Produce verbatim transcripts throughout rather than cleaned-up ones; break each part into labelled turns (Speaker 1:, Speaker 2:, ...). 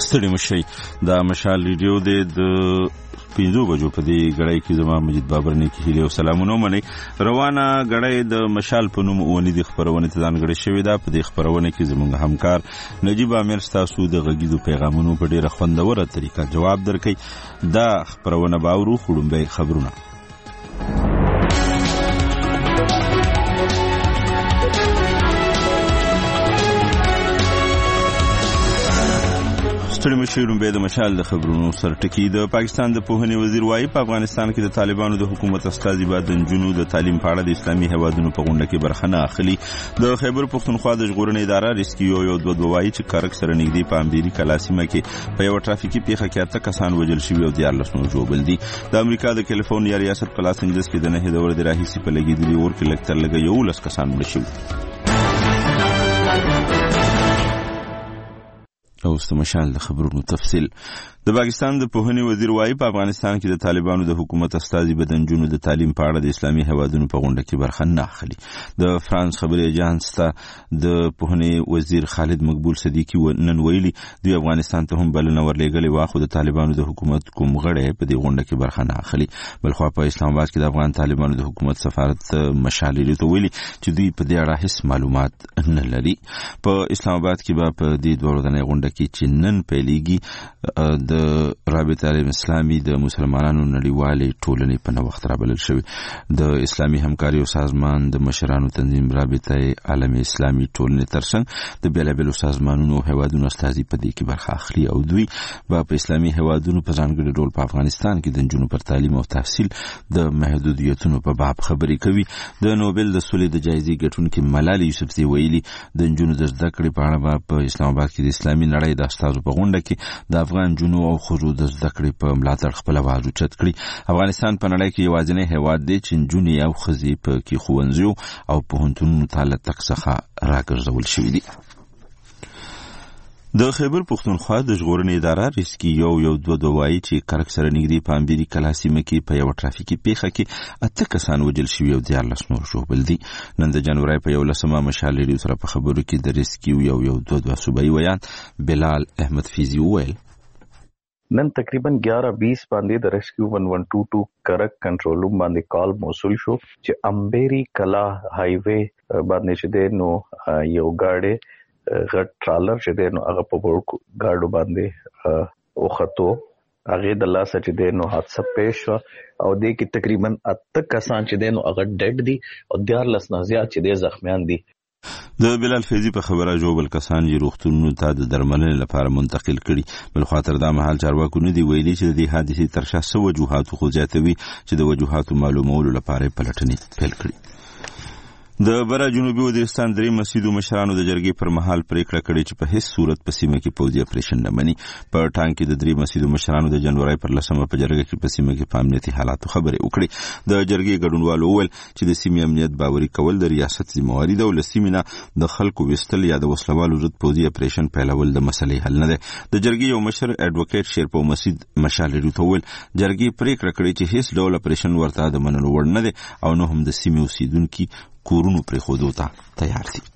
Speaker 1: ستړي مشي دا مشال ریډیو د پینځو بجو په دې غړای کې زما مجید بابر نه کې هیله او سلامونه مني. روانه غړای د مشال په نوم ونی د خبرونه تدان غړي شوې ده. په دې خبرونه کې زموږ همکار نجیب امیر تاسو د غږیدو پیغامونو په ډیره خوندوره طریقه جواب درکړي. دا خبرونه باورو خړومبه خبرونه ستړي مشیرون به د مشال د خبرونو سر ټکی. د پاکستان د پوهنې وزیر وایي په افغانستان کې د طالبانو د حکومت استازي بعد د جنونو د تعلیم په اړه د اسلامي هیوادونو په غونډه کې برخه نه اخلي. د خیبر پښتونخوا د ژغورنې اداره ریسکیو یو دوه دوه وایي چې کارک سره نږدې په امبيري کلاسیمه کې په یو ټرافیکي پیښه کې اته کسان وژل شوي او دیارلس نور ژوبل دي. د امریکا د کیلیفورنیا ریاست په لاس انجلس کې د نه دورې د راهیسي په لګیدلي اور کې لکتر لګي یو لس کسان مړ شوي. او استمشال د خبرونو تفصیل. د پاکستان د پوهنې وزیر وایي په افغانستان کې د طالبانو د حکومت استازي بدنجونو د تعلیم په اړه د اسلامي هیوادونو په غونډه کې برخه نه اخلي. د فرانس خبري اژانس ته د پوهنې وزیر خالد مقبول صدیقي نن ویلي دوی افغانستان ته هم بلنه ورلېږلې وه خو د طالبانو د حکومت کوم غړی په دې غونډه کې برخه نه اخلي. بلخوا په اسلام آباد کې د افغان طالبانو د حکومت سفارت مشالې ته ویلي چې دوی په دې اړه هیڅ معلومات نه لري. په اسلام آباد کې به په دې دوه ورځنۍ غونډه کې چې نن پیلېږي د رابطه اسلامي د مسلمانانو نړیوالې ټولنې په نوښت رابلل شوی. د اسلامي همکاري او سازمان د مشرانو تنظیم رابطه عالمي اسلامي ټولنې ترڅنګ د بیلابیلو سازمانونو او هیوادونو استازي په دې کې برخه اخلي او دوی به په اسلامي هیوادونو په ځانګړي ډول په افغانستان کې د نجونو پر تعلیم او تحصیل د محدودیتونو په باب خبرې کوي. د نوبل د سولې د جایزې ګټونکې ملالۍ یوسفزۍ ویلي د نجونو د زده کړې په اړه په اسلام آباد کې د اسلامي نړۍ د استازو په غونډه کې د افغان جنو او خزو د زده کړې په ملاتړ خپل आवाज اوچت کړي. افغانستان په نړۍ کې یوازینی هیواد دی چې نجونې او ښځې په کې ښوونځیو او پوهنتونونو ته له تګ څخه راګرځول شوي دي. د خیبر پښتونخوا د ژغورنې اداره ریسکي یو یو دوه دوه وایي چې کارک سره نږدې په امبيري کلاسیمه کې په یو ټرافیکي پیښه کې اته کسان وژل شوي او دیارلس نور ژوبل دي. نن د جنوري په یولسمه مشال ریډیو سره په خبرو کې د ریسکي یو یو دوه دوه صوبایي ویان بلال احمد فیضي وویل
Speaker 2: نن تقریبا ग्यारह बीस باندې د ریسکیو ون ون ټو ټو کرک کنټرول روم باندې کال موصول شو چې امبيري کلا های وے باندې چې نو یو گاډي غټ ټرالر چې دی نو هغه په ورکو گاډو باندې او خطو هغه د لاس چې دی نو حادثه پیښ شو او د کې تقریبا اته کسان چې دی نو هغه ډډ دي او دیارلس نه زیات چې دی زخمیان دي.
Speaker 1: د بلال فیضي په خبره جوبل کسان یې روغتونونو ته د درملنې لپاره منتقل کړي. بل خاطر دا مهال چارواکو نه دی ویلي چې د دې حادثې تر شا څه وجوهات خو زیاتوي چې د وجوهاتو معلومولو لپاره پلټنې پیل کړي. د برا جنوبي وزیرستان درې مسجدو مشرانو د جرګې پر مهال پریکړه کړې چې په هیڅ صورت په سیمه کې پوځي اپریشن نه مني. په ټانګ کې د درې مسجدو مشرانو د جنوري پر لسمه په جرګه کې په سیمه کې په امنیتي حالاتو خبرې وکړې. د جرګې ګډونوالو وویل چې د سیمې امنیت باوري کول د ریاست ذمہواري ده او له سیمې نه د خلکو وستل یا د وسلوالو ضد پوځي اپریشن پیلول د مسلې حل نه ده. د جرګې یو مشر اډوکیټ شیرپو مسجد مشال ریډیو ته وویل جرګې پریکړه کړې چې هیڅ ډول اپریشن ورته د منلو وړ نه ده او نه هم د سیمې اوسیدونکي کورونو پرې خودو ته تیار دي.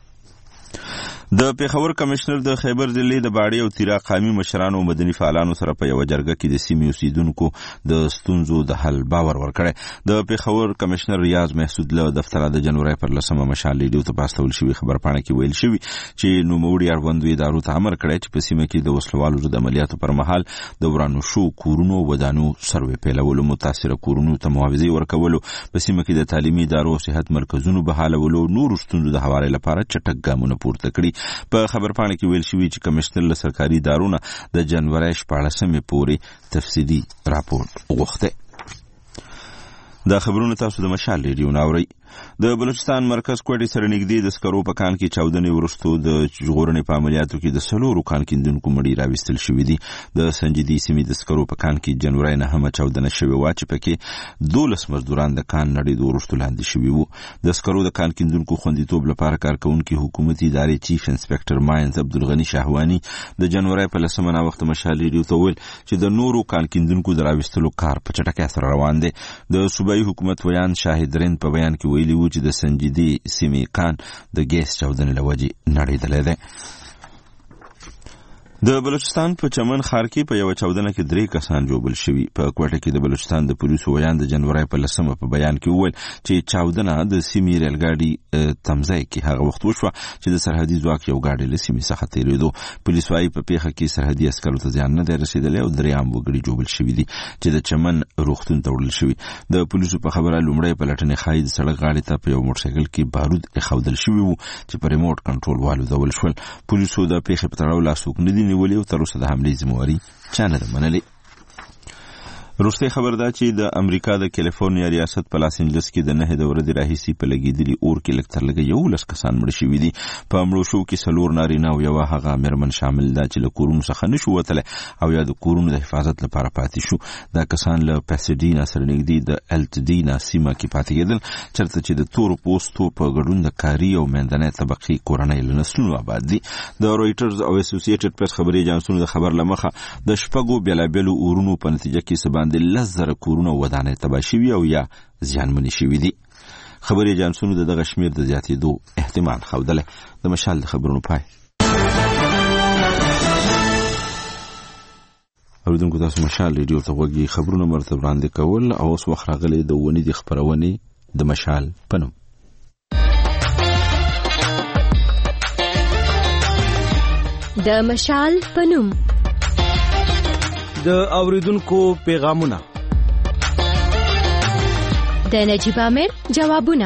Speaker 1: د پیښور کمشنر د خیبر ضلع د باړې او تیرا قامي مشرانو او مدني فعالانو سره په یو جرګه کې د سیمې اوسیدونکو د ستونزو د حل باور ورکړی. د پیښور کمشنر ریاض محسود له دفتر د جنوري پر لسمه مشال ریډیو ته پاستول شوی خبرپاڼه کې ویل شوی چې نوموړي اړوندو ادارو ته امر کړی چې په سیمه کې د وسلوالو ضد عملیاتو پر مهال د ورانو شو کورونو ودانو سروې پیلولو، متاثره کورونو ته معاوضې ورکولو، په سیمه کې د تعلیمي ادارو او صحت مرکزونو بحالولو، نورو ستونزو د هواري لپاره چټک ګامونه پورته کړي. په خبرپاڼه کې ویل شوی چې کمشنر له سرکاري ادارو نه د جنوري شپاړسمې پورې تفصیلي راپور وغوښته. دا خبرونه تاسو د مشال ریډیو ناوري. د بلوچستان مرکز کوټي سره نږدې د سکرو په کان کې چاودنې ورستو د ژغورنې په عملیاتو کې د سلورو کان کیندونکو مړي راوستل شوې دي. د سنجدي سیمې د سکرو په کان کې جنوري نه هم چاودنه شوې و چې پکې دولس مزدوران د کان نړۍ د ورستو لاندې شوي وو. د سکرو د کان کیندونکو خوندیتوب لپاره کارکونکي حکومتي ادارې چیف انسپکټر ماینز عبدالغنی شاهوانی د جنوري په لسمه نا وخت مشال ریډیو ته ویل چې د نورو کان کیندونکو د راوستلو کار په چټکۍ سره روان دی. د صوبایي حکومت ویان شاهد رین په بیان کې ویلي و چې د سنجدي سیمې کان د ګیس چاودنې له وجې نړېدلی دی. د بلوچستان په چمن ښار کې په یو چاودنه کې درې کسان جوړل شوي. په کوټه کې د بلوچستان د پولیسو ویان د جنوري په لسمه په بیان کې وویل چې چاودنه د سیمې ریل ګاډي تمځای کې هغه وخت وشوه چې د سرحدي ځواک یو ګاډي له سیمې څخه تیریدو. پولیس وايي په پیښه کې سرحدي عسکرو ته زیان نه دی رسیدلی او درې عام وګړي جوړل شوي دي چې د چمن روغتون ته وړل شوي. د پولیسو په خبره لومړی پلټنې ښایي د سړک غاړې ته په یو موټرسایکل کې بارود ایښودل شوي وو چې په ریموټ کنټرول والوځول شول. پولیسو د پیښې په تړاو لاس نه دي نیولي او تر اوسه د حملې ذمهواري چا نه ده منلې. وروستۍ خبر ده چې د امریکا د کالیفورنیا ریاست په لاس انجلس کې د نهه د ورځې راهیسې په لګېدلي اور کې لږ تر لږه یولس کسان مړه شوي دي. په مړو شوو کې څلور نارینه او یوه هغه مېرمن شامل ده چې له کورونو څخه نه شو وتلی او یا د کورونو د حفاظت لپاره پاتې شو. دا کسان له پیسډینا سره نږدې د الټډینا سیمه کې پاتې کېدل چېرته چې د تورو پوستو په ګډون د کاري او منځنۍ طبقې کورنۍ له نسلونو آباد دي. د رویټرز او اسوسییټډ پریس خبري ایجنسونو د خبر له مخه د شپږو بېلابېلو اورونو په نتیجه کې څه باندې لس زره کورونه ودانۍ تباه شوي او یا زیانمنې شوي دي. خبري ایجنسونو د دغه شمېر د زیاتېدو احتمال ښودلی. د مشال د خبرونو پای. اورېدونکو تاسو مشال ریډیو ته غوږ یې. خبرونه مرته وړاندې کول او اوس وخت راغلی د ونې د خپرونې د مشال په نوم.
Speaker 3: د مشال په نوم
Speaker 4: د اوریدونکو پیغامونه،
Speaker 3: د نجیب امیر جوابونه،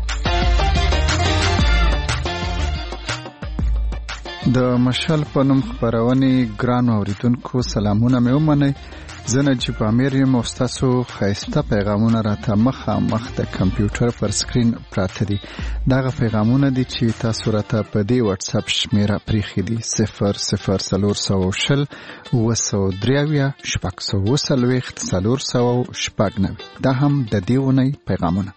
Speaker 5: د مشال په نوم خبرونې ګرانو اوریدونکو سلامونه مې ومنئ. زه نجیب امیر یم او ستاسو ښایسته پیغامونه راته مخامخ د کمپیوټر پر سکرین پراته دي. دغه پیغامونه دي چې تاسو راته په دې واتس اپ شمیره پریښي دي: صفر صفر څلور سوه شل اووه سوه درې اویا شپږ سوه اووه څلوېښت څلور سوه شپږ نوي. دا هم د دې اونۍ پیغامونه.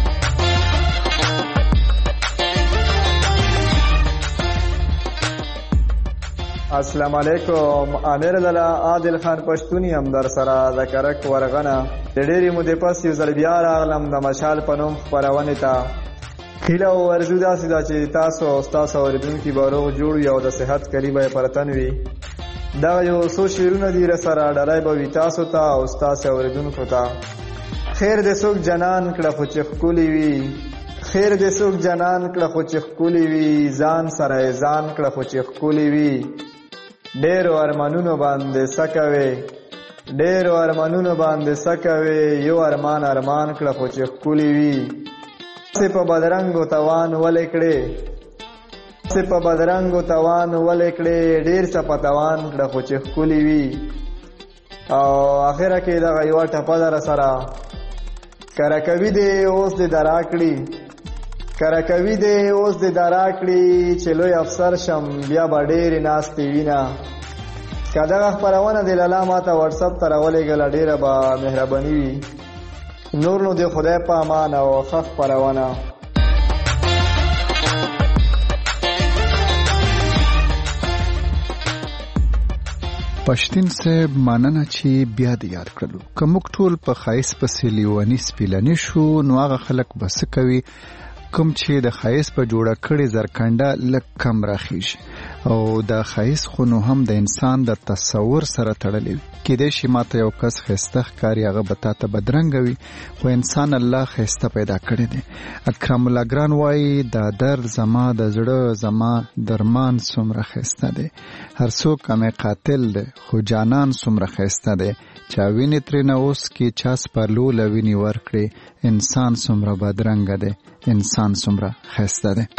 Speaker 6: السلام علیکم. امیر دلا عادل خان پښتوني هم در سره د کرک ورغنه د ډېرې مودې پس یو ځل بیا راغلم د مشال په نوم خپرونې ته. هیله او ارزو داسې ده چې تاسو او ستاسو اورېدونکي به روغ جوړ وي او د صحت کلي به یې پر تن وي. دغه یو څو شعرونه دي راسره ډالۍ به وي تاسو ته او ستاسو اورېدونکو ته. خیر دې څوک جنان کړه خو چې ښکلي وي، خیر دې څوک جنان کړه خو چې ښکلي وي، ځان سره یې ځان کړه خو چې ښکلي وي. ډېرو ارمانونو باندې سکوي، ډېرو ارمانونو باندې سکوي، یو ارمان ارمان کړه خو چې ښکلي وي. څه په بدرنګو توان ولې کړې، څه په بدرنګو توان ولې کړې، ډېر څه په توان کړه خو چې ښکلي وي. او اخره کې دغه یوه ټپه ده راسره: کره کوي دې اوس دې درا کړي، کره کوي دې اوس دې درا کړي، چې لوی افسر شم بیا به ډېرې ناستې وینه. که دغه خپرونه دې لالا ما ته واتس اپ ته راولېږله ډېره به مهرباني وي. نور نو دې خدای په امان او ښه خپرونه.
Speaker 5: پښتین صاحب مننه چې بیا د یاد کړلو. که موږ ټول په ښایست پسې لیوني سپیلني شو نو هغه خلک به څه کوي کوم چې د ښایست په جوړه کړې زرکنډه لږ کم راخیږي او د ښایست خو نو هم د انسان د تصور سره تړلی وي. کیدای شي ماته یو کس ښایسته ښکاري هغه به تا ته بدرنګه وي خو انسان الله ښایسته پیدا کړی دی. اکرم الله ګران وایي دا درد زما د زړه زما درمان څومره ښایسته دی. هر څوک همې قاتل دی خو جانان څومره ښایسته دی. چا وینې ترېنه اوس کې چا سپرلو له وینې ورکړې، انسان څومره بدرنګه دی، انسان څومره ښایسته دی.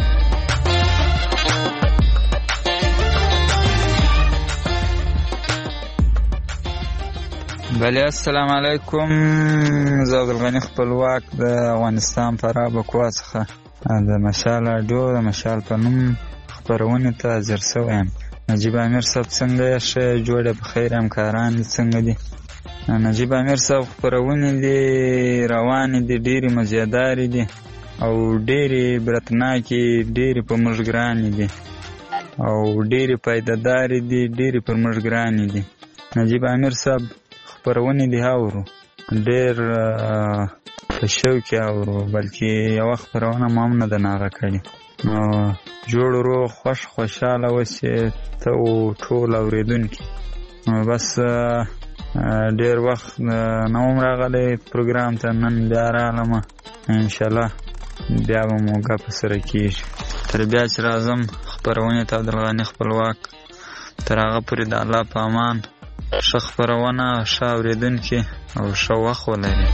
Speaker 7: بله السلام علیکم. زه عبدالغني خپلواک د افغانستان فراه بکوا څخه د مشال راډیو د مشال په نوم خپرونې ته حاضر شوی یم. نجیب امیر صاحب څنګه یې؟ ښه جوړ یې بخیر. همکاران دې څنګه دي؟ نجیب امیر صاحب خپرونې دي روانې دي، ډېرې مزیدارې دي او ډېرې برتناکې، ډېرې په موږ ګرانې دي او ډېرې پایدهدارې دي، ډېرې پر موږ ګرانې دي. نجیب امیر صاحب خپرونې دي اورو، ډېر په شوق اورو، بلکې یوه خپرونه ما هم نه ده ناغه کړې. نو جوړ روغ خوش خوشحاله اوسې ته او ټول اورېدونکي. نو بس ډېر وخت نه وم راغلی پروګرام ته، نن بیا راغلم. انشاءالله بیا به مو ګپه سره کېږي. تر بیا چې راځم خپرونې ته عبدالغني خپلواک، تر هغه پورې د الله په امان ښه خپرونه، ښه اورېدونکي او ښه وخت ولري.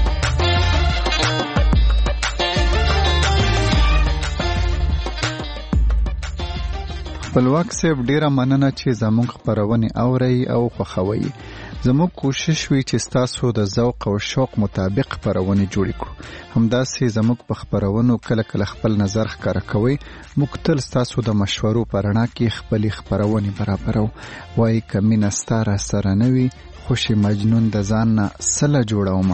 Speaker 5: خپلواک صاحب ډیره مننه چې زموږ خپرونې اورئ او خوښوئ. زموږ کوشش وی چې ستاسو د ذوق او شوق مطابق خپرونې جوړې کړو. همداسې زموږ په خپرونو کله کله خپل نظر ښکاره کوئ. موږ تل ستاسو د مشورو په رڼا کې خپلې خپرونې برابرو. وایي که مینه ستا راسره نه وي، خوشې مجنون د ځان نه سله جوړومه.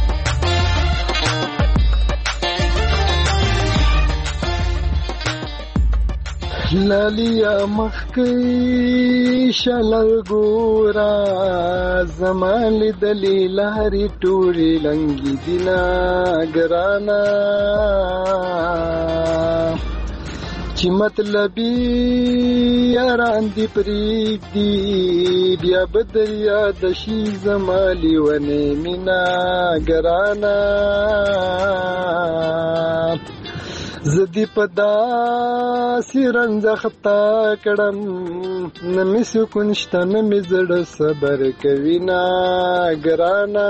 Speaker 8: لالیا مخکی شلر ګورا زمان لیدلی لهری ټوری لنګی دینا ګرانا چې مطلبی یاران دی پریک دی بیا بدریا د شي زمالی ونه مینا ګرانا زدی پدا سیرنځ خطا کړم نمی سکون شته نمی زړه صبر کوي نا ګرانا.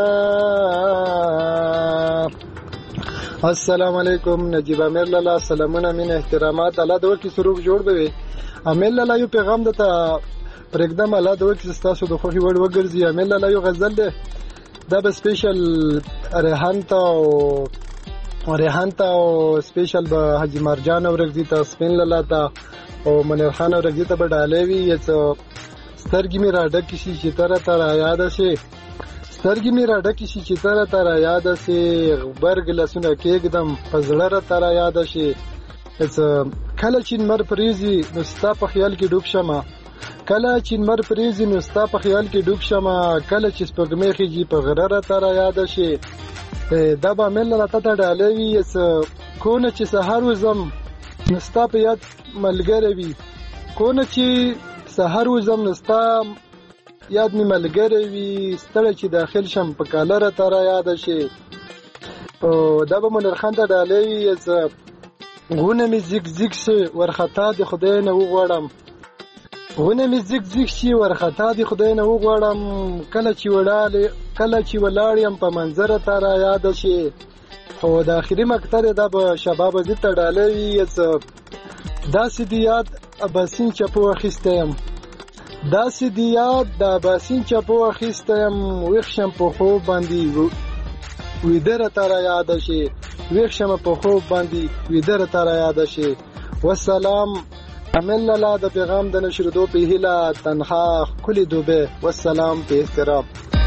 Speaker 8: السلام علیکم نجیب امیر لالا، سلامونه من احترامات. الله دو کی سروک جوړ دی. امیر لالا یو پیغام دته پرېږدم، الله دو کی تاسو د خوخي وړ وګرځي. امیر لالا یو غزل ده، دا به سپیشل ریحان ته او ریحان ته او سپیشل به حاجی مرجان اورګزی ته، سپین لالا ته او منیر خان اورګزی ته به ډالې وي. یڅ سترګې می را ډکې شي چې تر تر یاد شي، سترګې می را ډکې شي چې تر تر یاد شي، غبرګ لسونه کېږدم پزړه را تر یاد شي. یڅ کله چې مر پریزي نو ستا په خیال کې ډوب شمه، کله چې مر پریزي نو ستا په خیال کې ډوب شمه، کله چې سپګمې خېږي په غره را تر یاد شي. دا به مل را ته ډالې وي. کونه چې سحر وزم نستا په یاد ملګری وي، کونه چې سحر وزم نستا یاد می ملګری وي، ستړی چې داخل شم په کاله را ته را یاد شي. دا به منیر خان ته ډالې وي. غونه مې زیګ زیګ شي ورخطا د خدای نه وغواړم، غونه مې زیګ زیګ شي ورخطا د خدای نه وغواړم، کله چې وړاله کله چې ولاړ یم په منظر ته را یاد شي. خو د اخري مقطع دا به شباب زی ته ډالې وي. داسې د یاد اباسین چپو اخیستی یم، داسې د یاد د اباسین چپو اخیستی یم، ویښ شم په خوب باندې ویده راته را یاد شي، ویښ شم په خوب باندې ویده راته را یاد شي. والسلام. امین لالا د پیغام د نشردو په هیله تنها ښکلې دوبه. والسلام په احترام.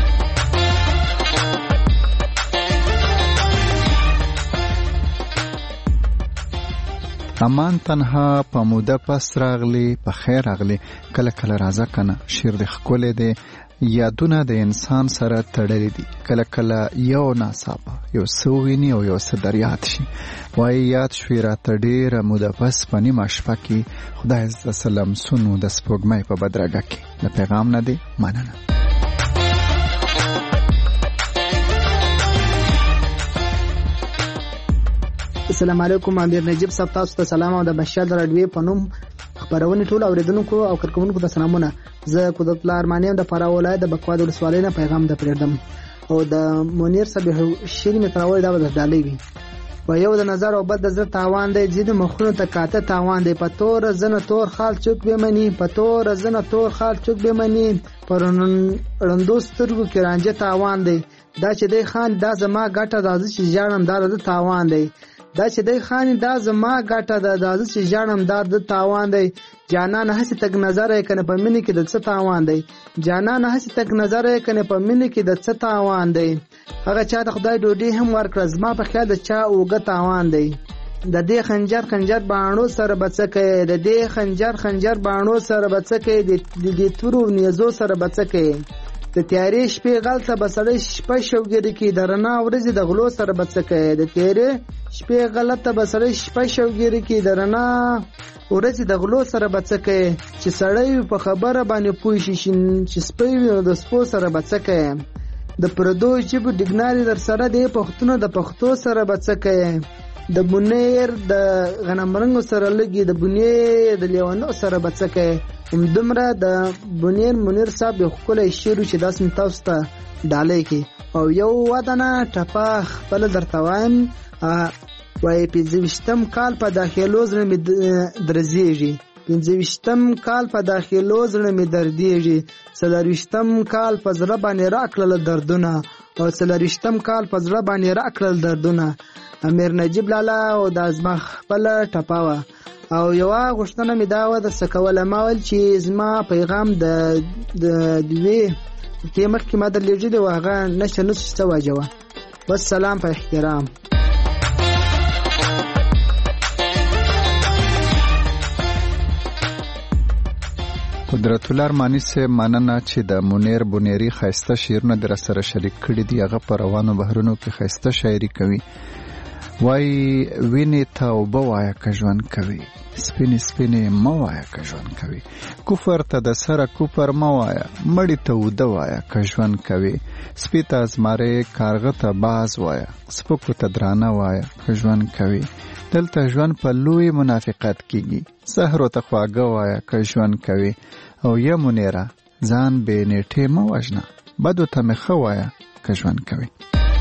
Speaker 5: امان تنها په موده پس راغلی، په خیر راغلی. کله کله راځه کنه شیر د ښکلې دی، یادونه د انسان سره تړلې دي. کله کله یو ناڅاپه یو څه وویني او یو څه در یاد شي. وایي یاد شوې راته ډېره موده پس په نیمه شپه کې، خدای د سلمسونو د سپوږمۍ په بدرګه کې. د پیغام نه دی مننه.
Speaker 9: السلام علیکم. امیر نجیب صاحب تاسو ته سلام او د بشار راډیو په نوم خبرونه ټول اوریدونکو او کارکونکو ته سلامونه. زه قدرت الله ارمانیم د فراه ولایت د بکواد ولسوالۍ نه پیغام د پریږدم او د منیر صاحب شیرین تراوی دا د ډالۍ وي. و یو د نظر او بد د زړه تاوان دی، ځینې مخونو ته کاته تاوان دی. په تور زنه تور خال چوک به منی، په تور زنه تور خال چوک به منی، پر رندو سترګو کې رانجه تاوان دی. دا چې دی خان دا زما ګټه راځي چې ژاړم دا د تاوان دی، دا چې دی خان دا زما ګټه دا راځي چې ژاړم دا د تاوان دی. جانان هسې تک نظر یې کنه په مینې کې د څه تاوان دی، جانان هسې تک نظر یې کنه په مینې کې د څه تاوان دی. هغه چا ته خدای ډوډۍ هم ورکړه، زما په خیال د چا اوږه تاوان دی. د دې خنجر خنجر باڼو سره بڅکه، د دې خنجر خنجر باڼو سره بڅکه، د دې تورو نیزو سره بڅکه، د د تیارې شپې غل ته به سړی شپه شوګیري کې د رڼا ورځې د غلو سره به څه کوې د تیارې شپې غل ته به سړی شپه شوګیري کې د رڼا ورځې د غلو سره به څه کوې چې سړی په خبره باندې پوه شي چې سپی وي نو د سپو سره به څه کوې د پردو ژبو ډیګناري در سره دی پښتونه د پښتو سره به څه کوې د بنیر د غنمرنګو سره لګي د بنیر د لیوانو سره به څه کوې همدومره د بنیر منیر صاحب یو ښکلی شعر چې داسې مې تاسو ته ډالۍ کړي او یو ودانه ټپه خپله درته وایم وایي پنځه ویشتم کال په داخلو زړه مې درزېږي پنځه ویشتم کال په داخلو زړه مې دردېږي څلور ویشتم کال په زړه باندې راکړل دردونه او څلور ویشتم کال په زړه باندې راکړل دردونه امیر نجیب لالا او دا زما خپله ټپه وه او یوه غوښتنه مې دا وه درڅه کوله ما ویل چې زما پیغام د دوې هفتې مخکې ما درلېږلی و هغه نشته نشته څه وجه وه والسلام په احترام
Speaker 5: قدرت الله ارماني صاحب مننه چې د منیر بنیری ښایسته شعرونه در سره شریک کړي دي هغه په روانو بهرونو کې ښایسته شاعري کوي وای ویني ته اوبه وایه که ژوند کوي سپینې سپینې مه وایه که ژوند کوي کفر ته د سره کفر مه وایه مړي ته اوده وایه که ژوند کوي سپي ته زمری کارغه ته باز وایه سپکو ته درانه وایه که ژوند کوي دلته ژوند په لوی منافقت کېږي سحر ته خواږه وایه که ژوند کوي او یا منیره ځان بې نیټې مه وژنه بدو ته مې ښه وایه که ژوند کوي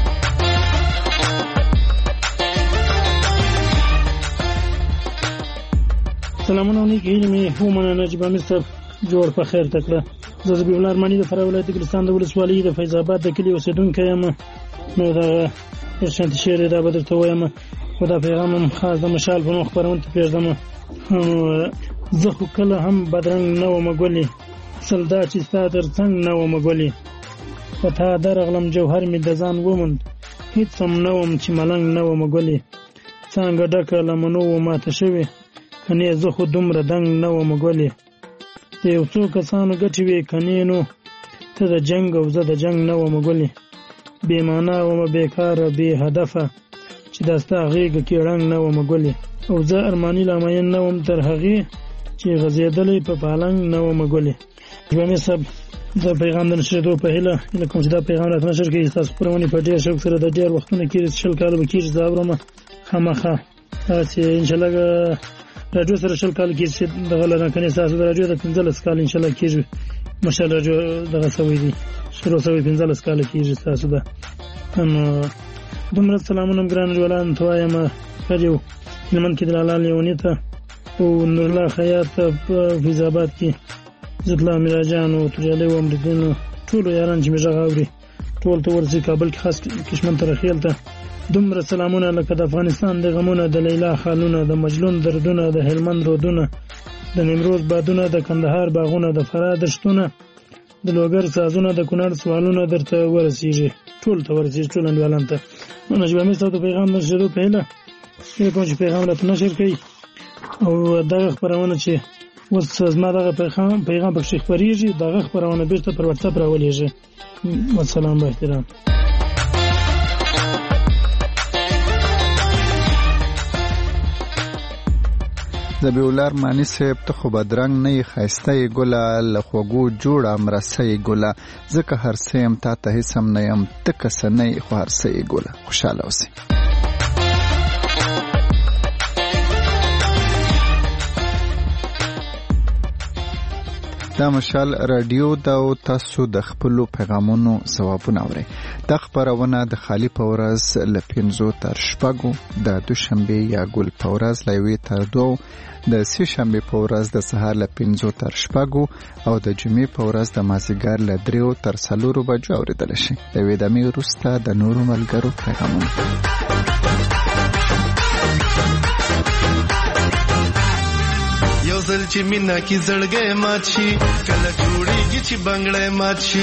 Speaker 10: سلامونه نیکې هیلې مې ومنه نجیب امیر صاحب جوړ په خیر تکړه زه ذبیح الله ارماني د فراه ولایت ګلستان د ولسوالۍ د فیض آباد د کلي اوسېدونکی یم نو دغه شانتي شعر دا به درته ووایم خو دا پیغام هم خاص د مشال په نوم خپرونې ته پرېږدم زه خو کله هم بدرنګ نه ومه ګلې سل دا چې ستا تر څنګ نه ومه ګلې په تا درغلم جوهر مې د ځان وموند هېڅ هم نه وم چې ملنګ نه ومه ګلې څانګه ډکه له منو و ماته شوې کنې زه خو دومره دنګ نه ومه ګلې د یو څو کسانو ګټې وې کنې نو ته د جنګ او زه د جنګ نه ومه ګلې بې معنا ومه بېکاره بې هدفه چې دا ستا غېږه کې ړنګ نه ومه ګلې او زه ارماني لامین نه وم تر هغې چې غځېدلی په پالنګ نه ومه ګلې ژوامي صاحب د پیغام د نشرېدو په هیله هیله کوم چې دا پیغام راته نشر کړي ستاسو خپرونې په ډېر شوق سره د ډېر وختونه کېږي شل کاله به کېږي زه اورم خامخا چې انشاءالله راډیو سره شل کاله کېږي چې دغه لرنه کنې ستاسو د راډیو د پنځلس کاله انشاءالله کېږي مشال راډیو دغه سوی دي شروع سوی پنځلس کاله کېږي ستاسو ده نو دومره سلامونه ګران جوړان ته وایم راډیو هلمند کې د لالا لیوني ته او نورالله خیاط ته په فیض آباد کې زدلا میراجان او تجالي و امریدین ټولو یاران چې مې غږ اوري ټول ته ورځي کابل کې خاص کشمن ترخیل ته دومره سلامونه لکه د افغانستان د غمونه د لیلا خالونه د مجلون دردونه د هلمند رودونه د نیمروز بادونه د کندهار باغونه د فراه دشتونه د لوګر سازونه د کونړ سوالونه درته ورسیږي ټول ته ورسیږي ټول انډیوالان ته نجیب امیر صاحب د پیغام نشریدو په هیله هیله کوم چې پیغام راته نشر کړي او دغه خپرونه چې اوس زما دغه پیغام پیغام پکښې خپرېږي دغه خپرونه بېرته پر وټساپ راولېږي والسلام با احترام
Speaker 5: ذبیح الله ارماني صاحب ته خو بدرنګ نه یې ښایسته یې ګله له خوږو جوړه مرسه یې ګله ځکه هر څه یم تا ته هېڅ هم نه یم ته که څه نه یې خو هر څه یې ګله خوشحاله اوسئ دا مشال رادیو دا او تاسو د خپلو پیغامونو ځوابونه اورئ دا خپرونه د خالي په ورځ له پنځو تر شپږو د دوشنبې یا ګل په ورځ له یوې تر دوو د سې شنبې په ورځ د سهار له پنځو تر شپږو او د جمعې په ورځ د مازدیګر له دریو تر څلورو بجو اورېدلی شي د یوې دمې وروسته د نورو ملګرو پیغامونه
Speaker 11: یو ځل چې مینا کې زړګی مات شي کله جوړیږي چې بنګړی مات شي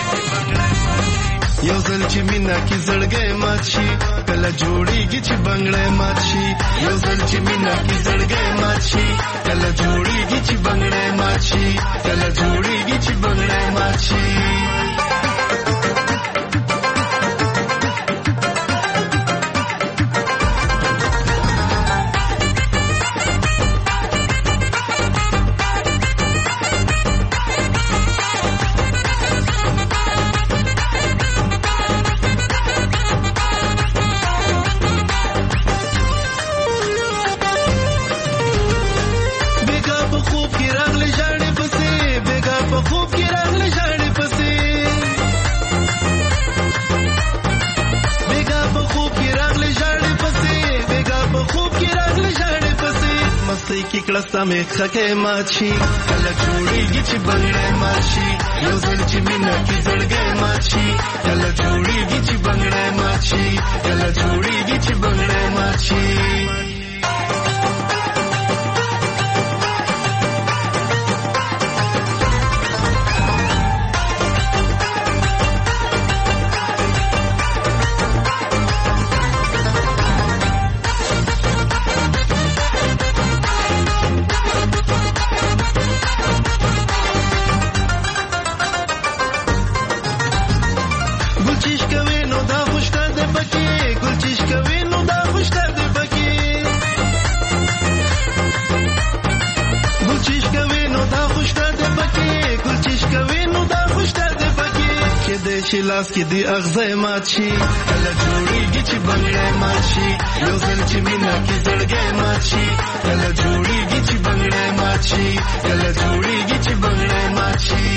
Speaker 11: یو ځل چې مینا کې زړګی مات شي کله جوړیږي چې بنګړی مات شي یو ځل چې مینا کې زړګی مات شي کله جوړیږي چې بنګړی مات شي کله جوړیږي چې بنګړی مات شي کې کړستا مې خکه ماشي کله جوړیږي چې بنگړې ماشي یو ځل چې مینا کې زړګې ماشي کله جوړیږي چې بنگړې ماشي کله جوړیږي چې بنگړې ماشي لاس کې دی اغزه ماشي کله جوړیږي چې بنگړې ماشي یو ځل چې مینا کې زړګې ماشي کله جوړیږي چې بنگړې ماشي کله جوړیږي چې بنگړې ماشي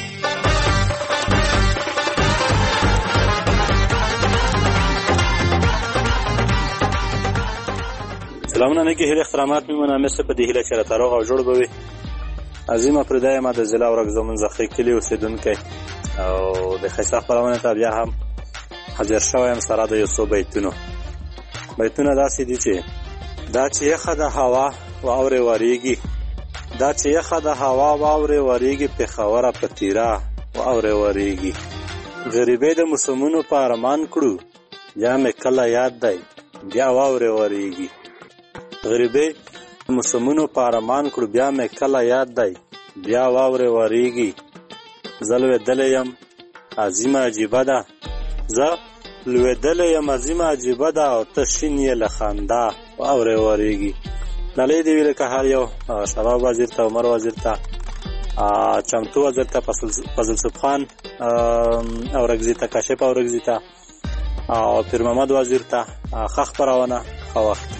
Speaker 12: سلامونه نه کې هله احترامات میمونه مې په دې هله چې را تاروغ او جوړ بوي عظیمه پردای ما د ضلع ورک زمون زخه کلی اوسیدونکو او د خیسه خپلونه ته بیا هم حاضر شوم سره د یو څو بیتونو بیتونه داسې دي چې دا چې یخه د هوا و اورې وریږي دا چې یخه د هوا و اورې وریږي په خوره په تیرا و اورې وریږي غریبې د موسمونو په ارمان کړو یا مې کله یاد دی بیا و اورې وریږي غریبې موسمونو په ارمان کړو بیا مې کله یاد دی بیا و اورې وریږي زلوه دلیم عظیمه عجیبه ده زه لوه دلیم عظیمه عجیبه ده او تشین یې لخنده و اورې وریږي نلی دی ویل که هر یو شباب وزیر ته عمر وزیر ته چمتو وزیر ته فضل صبحان اورګزي ته کاشف اورګزي ته او پیر محمد وزیر ته ښه خپرونه ښه وخت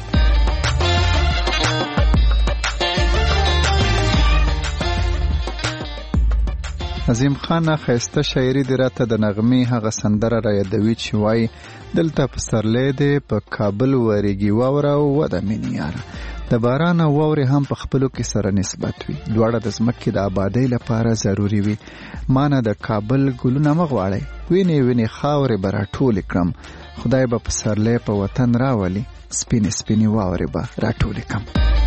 Speaker 5: عظیم خان خیسته شاعري دی راته د نغمې هغه سندره را یادوي چې وایي دلته پسرلی دی په کابل وریږي واوره او وده مینې یاره د باران او واورې هم په خپلو کې سره نسبت وي دواړه د ځمکې د آبادۍ لپاره ضروري وي ما نه د کابل ګلونه مه غواړئ وینې وینې خاورې به راټولې کړم خدای به پسرلی په وطن راولي سپینې سپینې واورې به راټولې کړم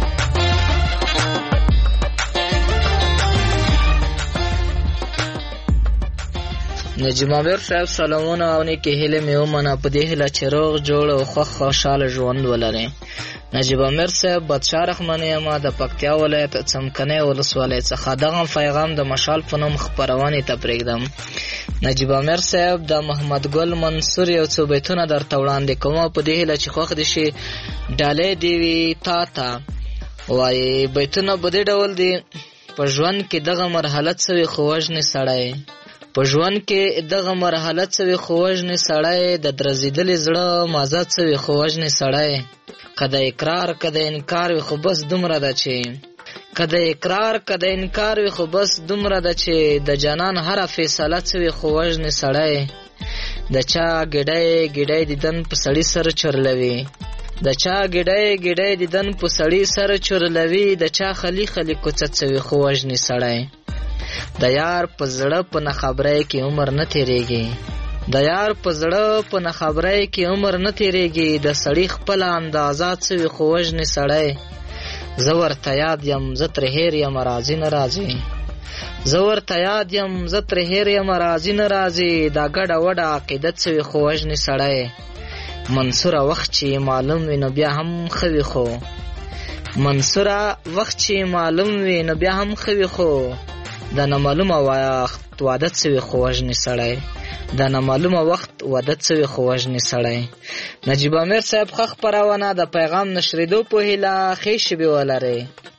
Speaker 13: نجیب عامر صاحب سلامونه او نیکې هیلې مې ومنه په دې هیله چې روغ جوړ او خوښ خوشحاله ژوند ولرئ نجیب عامر صاحب بادشاه رحماني یم د پکتیا ولایت څمکنۍ ولسوالۍ څخه دغه پیغام د مشال په نوم خپرونې ته پرېږدم نجیب عامر صاحب د محمد ګل منصور یو څو بیتونه درته وړاندې کوم په دې هیله چې خوښ دې شي ډالۍ دې وي تا ته وایي بیتونه په دې ډول دي په ژوند کې دغه مرحله څه وي خو وژنې سړی په ژوند کې دغه مرحله څه وي خو وژنې سړی د درزېدلې زړه مازه څه وي خو وژنې سړی که د اقرار که د انکار وي خو بس دومره ده چې که د اقرار که د انکار وي خو بس دومره ده چې د جانان هره فیصله څه وي خو وژنې سړی د چا ګډی ګډی دیدن په سړي سر چورلوي د چا ګډی ګډی دیدن په سړي سر چورلوي د چا خلی خلی کوڅه څه وي خو وژنې سړی د یار په زړه په نه خبرۍ کې عمر نه تیریږي د یار په زړه په نه خبرۍ کې عمر نه تیریږي د سړي خپله اندازه څه وي خو وژنې سړی زه ورته یاد یم زه ترې هېر یم راځي نه راځي زه ورته یاد یم زه ترې هېر یم راځي نه راځي دا ګډه وډه عقیده څه وي خو وژنې سړی منصوره وخت چې معلوم وي نو بیا هم ښه وي خو منصوره وخت چې معلوم وي نو بیا هم ښه وي خو د نامعلومه وخت واده څه وي خو وژنې سړی د نامعلومه وخت واده څه وي خو وژنې سړی نجیب عامر صاحب ښه خپرونه د پیغام نشرېدو په هیله ښې شېبې ولرئ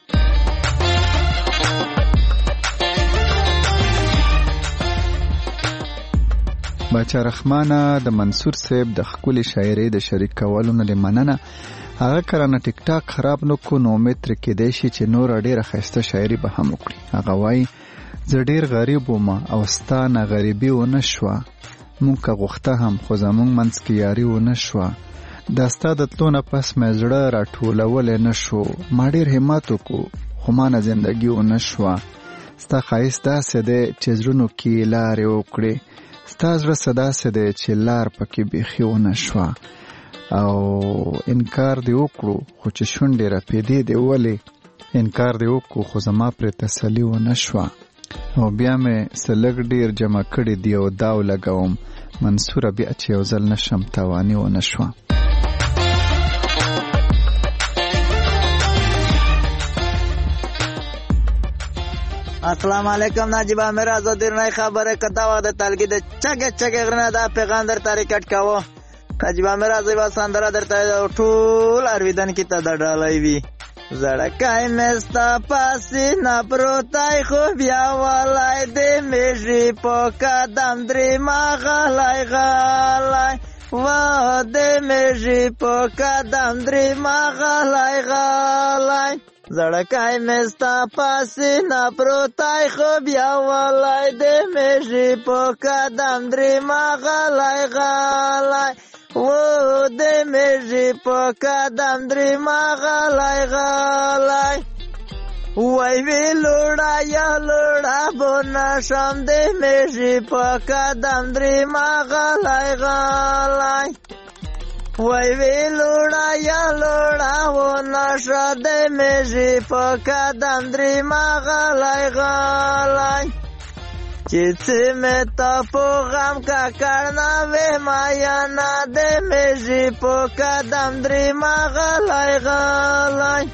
Speaker 5: باچا رحمانه د منصور صاحب د ښکلې شاعرۍ د شریک کولو نه دې مننه هغه کرانه ټیک ټاک خراب نو کو نو امید ترې کېدی شي چې نور ډېره ښایسته شاعري به هم وکړي هغه وایي زه ډېر غریب وم او ستا نه غریبي ونه شوه مونږ که غوښته هم خو زمونږ منځ کې یاري ونه شوه دا ستا د تلو نه پس مې زړه راټولولی نه شو، ما ډېر همت وکړو خو مانه زندګي ونه شوه. ستا ښایست داسې دی چې زړونو کې لارې وکړې، ستا زړه څه داسې دی چې لار پکې بیخي ونه شوه. او انکار دې وکړو خو چې شونډې رپېدې دې ولې، انکار دې وکړو خو زما پرې تسلي ونه شوه. او بیا مې څه لږ ډېر جمع کړي دي او داو لګوم، منصوره بیا چې یو ځل نشم تواني ونه شوه.
Speaker 14: السلام علیکم ناجیبه میرا زه درنۍ خبره کدا وخت د تلګي د چګه چګه غرنه دا پیغام در طریقټ کاوه. ناجیبه میرا زیبا سندره درته ټول ارویدن کې ته د ډالۍ وي. زړکای مستا پاسې نه پروتای خو بیا ولای دې میږي په قدم درې ما غلای غلای و دې میږي په قدم درې ما غلای غلای. زړکای مستا پاسې نه پروتای خو بیا ولای دې میږي په قدم درې ما غلای غلای و دې میږي په قدم درې ما غلای غلای. وای وی لوړا یا لوړا بونه شم دې میږي په قدم درې ما غلای غلای. وای وی لوړا یا لوړا بونه شم دې میږي په قدم درې ما غلای غلای. چې څه مې تا په غم کا کړنا وې مایا نه دې میږي په قدم درې ما غلای غلای.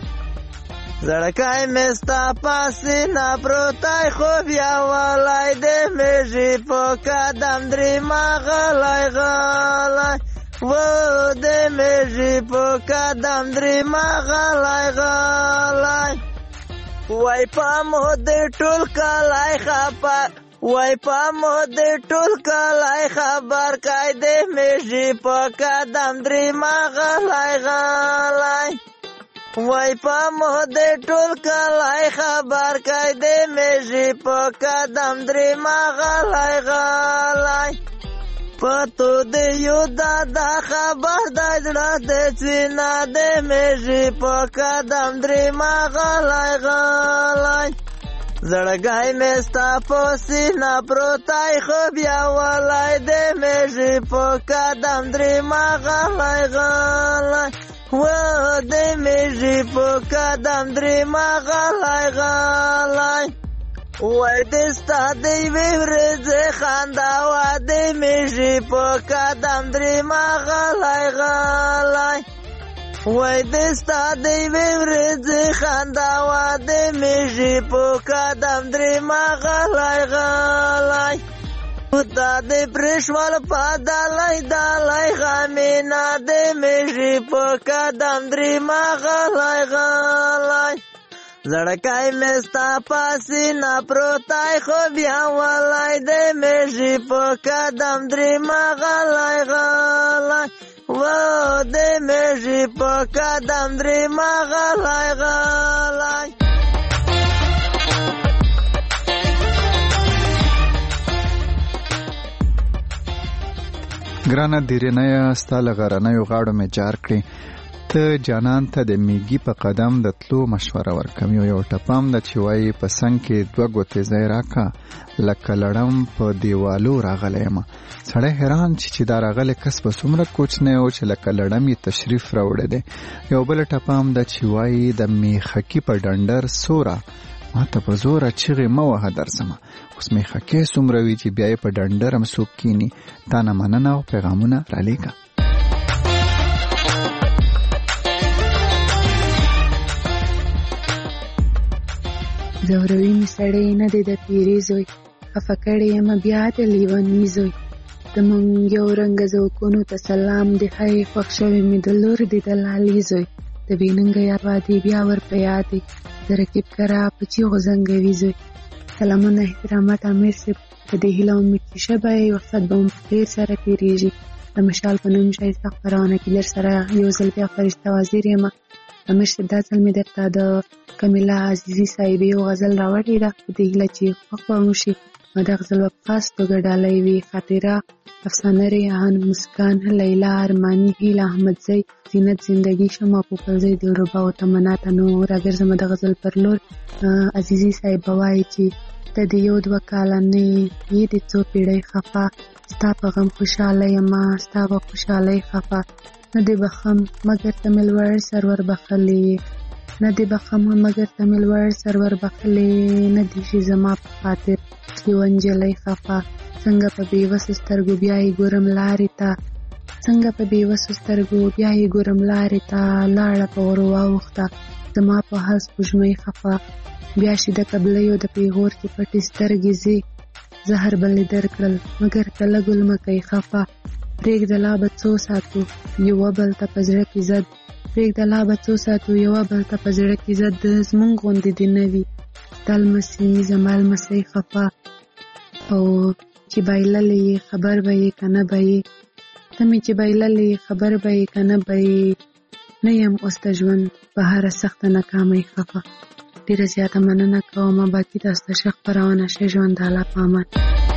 Speaker 14: زړکای مې ستا پاسې نه پروتای خو بیا ولای دې میږي په قدم درې ما غلای غلای و دې میږي په قدم درې ما غلای غلای. وای په مو دې ټول کلای خپه وای په مو دې ټول کلای خبر کای دې میږي په قدم درې ما غلای غلای. وای په مو دې ټول کلای خبر کای دې میږي په قدم درې ما غلای غلای. پتو دې یو دادا خبر د زړه دې څینا دې میږي په قدم درې ما غلای غلای. زړګای مې ستا په سینه پروتای خو بیا ولای دې میږي په قدم درې ما غلای غلای و دې میږي په قدم درې ما غلای غلای. وای دې ستا دې وی ورځې خندا و دې میږي په قدم درې ما غلای غلای. وای دې ستا دې وی ورځې خندا و دې میږي په قدم درې ما غلای غلای. دا دې پرشوال پادلای دلای غمینا دې میږي په قدم درې ما غلای غلای. زړکای مې ستا پاسې نه پروتای خو بیا ولای دې میږي په قدم درې ما غلای غلای و دې میږي په قدم درې ما غلای غلای.
Speaker 5: ګرانه دیرنیا ستا له غرنیو غاړو مې جار کړې، ته جانان ته د میږي په قدم د تلو مشوره ورکم. یو یو ټپام د چې وایي په څنګ کې دوه ګوتې ځای راکه لکه لړم په دیوالو راغلی یم. سړی حیران چې چې دا راغلی کس په څومره کوچنی و چې لکه لړم یې تشریف راوړی دی. یو بل ټپام د چې وایي د میخکي په ډنډر سوره ما ته په زوره چغې مه وهه درځمه. اوس میخکۍ څومره وي چې بیا یې په ډنډر هم څوک کیني. تا نه مننه او پیغامونه رالیږه.
Speaker 15: زوروي مې سړی نه دی د پیرې زوی، خفه کړی یم بیا د لیوني زوی. د مونږ یو رنګه ذوقونو ته سلام دی، ښایي خوښ شوی مې د لور دی د لالي زوی. د بې ننګه یاروا دی بیا ور په یاد دی، د رقیب کرا په چیغو زنګوي زوی. سلامونه احترامات امیر صاحب، په دې هیله وم چې شبه یې وخت به مو په خیر سره تېرېږي. د مشال په نوم ښایسته خپرونه کې در سره یو ځل بیا فرشته وزیر یم. امیر صاحب دا ځل مې درته د کمیلا عزیزي صاحبې یو غزل راوړې ده، په دې هیله چې خوښ به مو شي. دغه ځل په خاص توګه ډالۍ وي خاطره، افسانه ریحان، مسکان، لیلا، ارمانی، هیله احمدزی، زینت زندگی، شمع پوپلزی، دلربا او تمنا تنو راګرځم دغه ځل پر لور. عزیزي صاحب وایي چې ته د یو دوه کالنې یې د څو پیړۍ خفه، ستا په غم خوشحاله یمه ستا په خوشحالۍ خفه، نه دې بخم مګر ته مې لوړ سرور بخلې، نه دې بخم مګر ته مې لوړ سرور بخلې، نه دې شي زما په خاطر یوه نجلۍ خفه، څنګه په بېوسو سترګو بیا یې ګورم لارې ته، څنګه په بېوسو سترګو بیا یې ګورم لارې ته، لاړه په غرو واوښته زما په هر سپوږمۍ خفه، بیا شي د قبلیو د پیغور کې پټې سترګې ځي، زهر بلې درکړل مګر کله ګل مه کوئ خفه، پرېږده لا به څو ساتو یوه بل ته په زړه کې زد، پرېږده لا به څو ساتو یوه بل ته په زړه کې زد، زمونږ غوندې دې نه وي ستا لمسي زما لمسی خفه، او چې بایللې یې خبر به یې که نه به یې، ته مې چې بایللې خبر به یې که نه به یې، نه یم اوس د ژوند په هره سخته ناکامۍ خفه. ډېره زیاته مننه کومه، باقي تاسو ته ښه خپرونه شه. ژوند د الله په امان.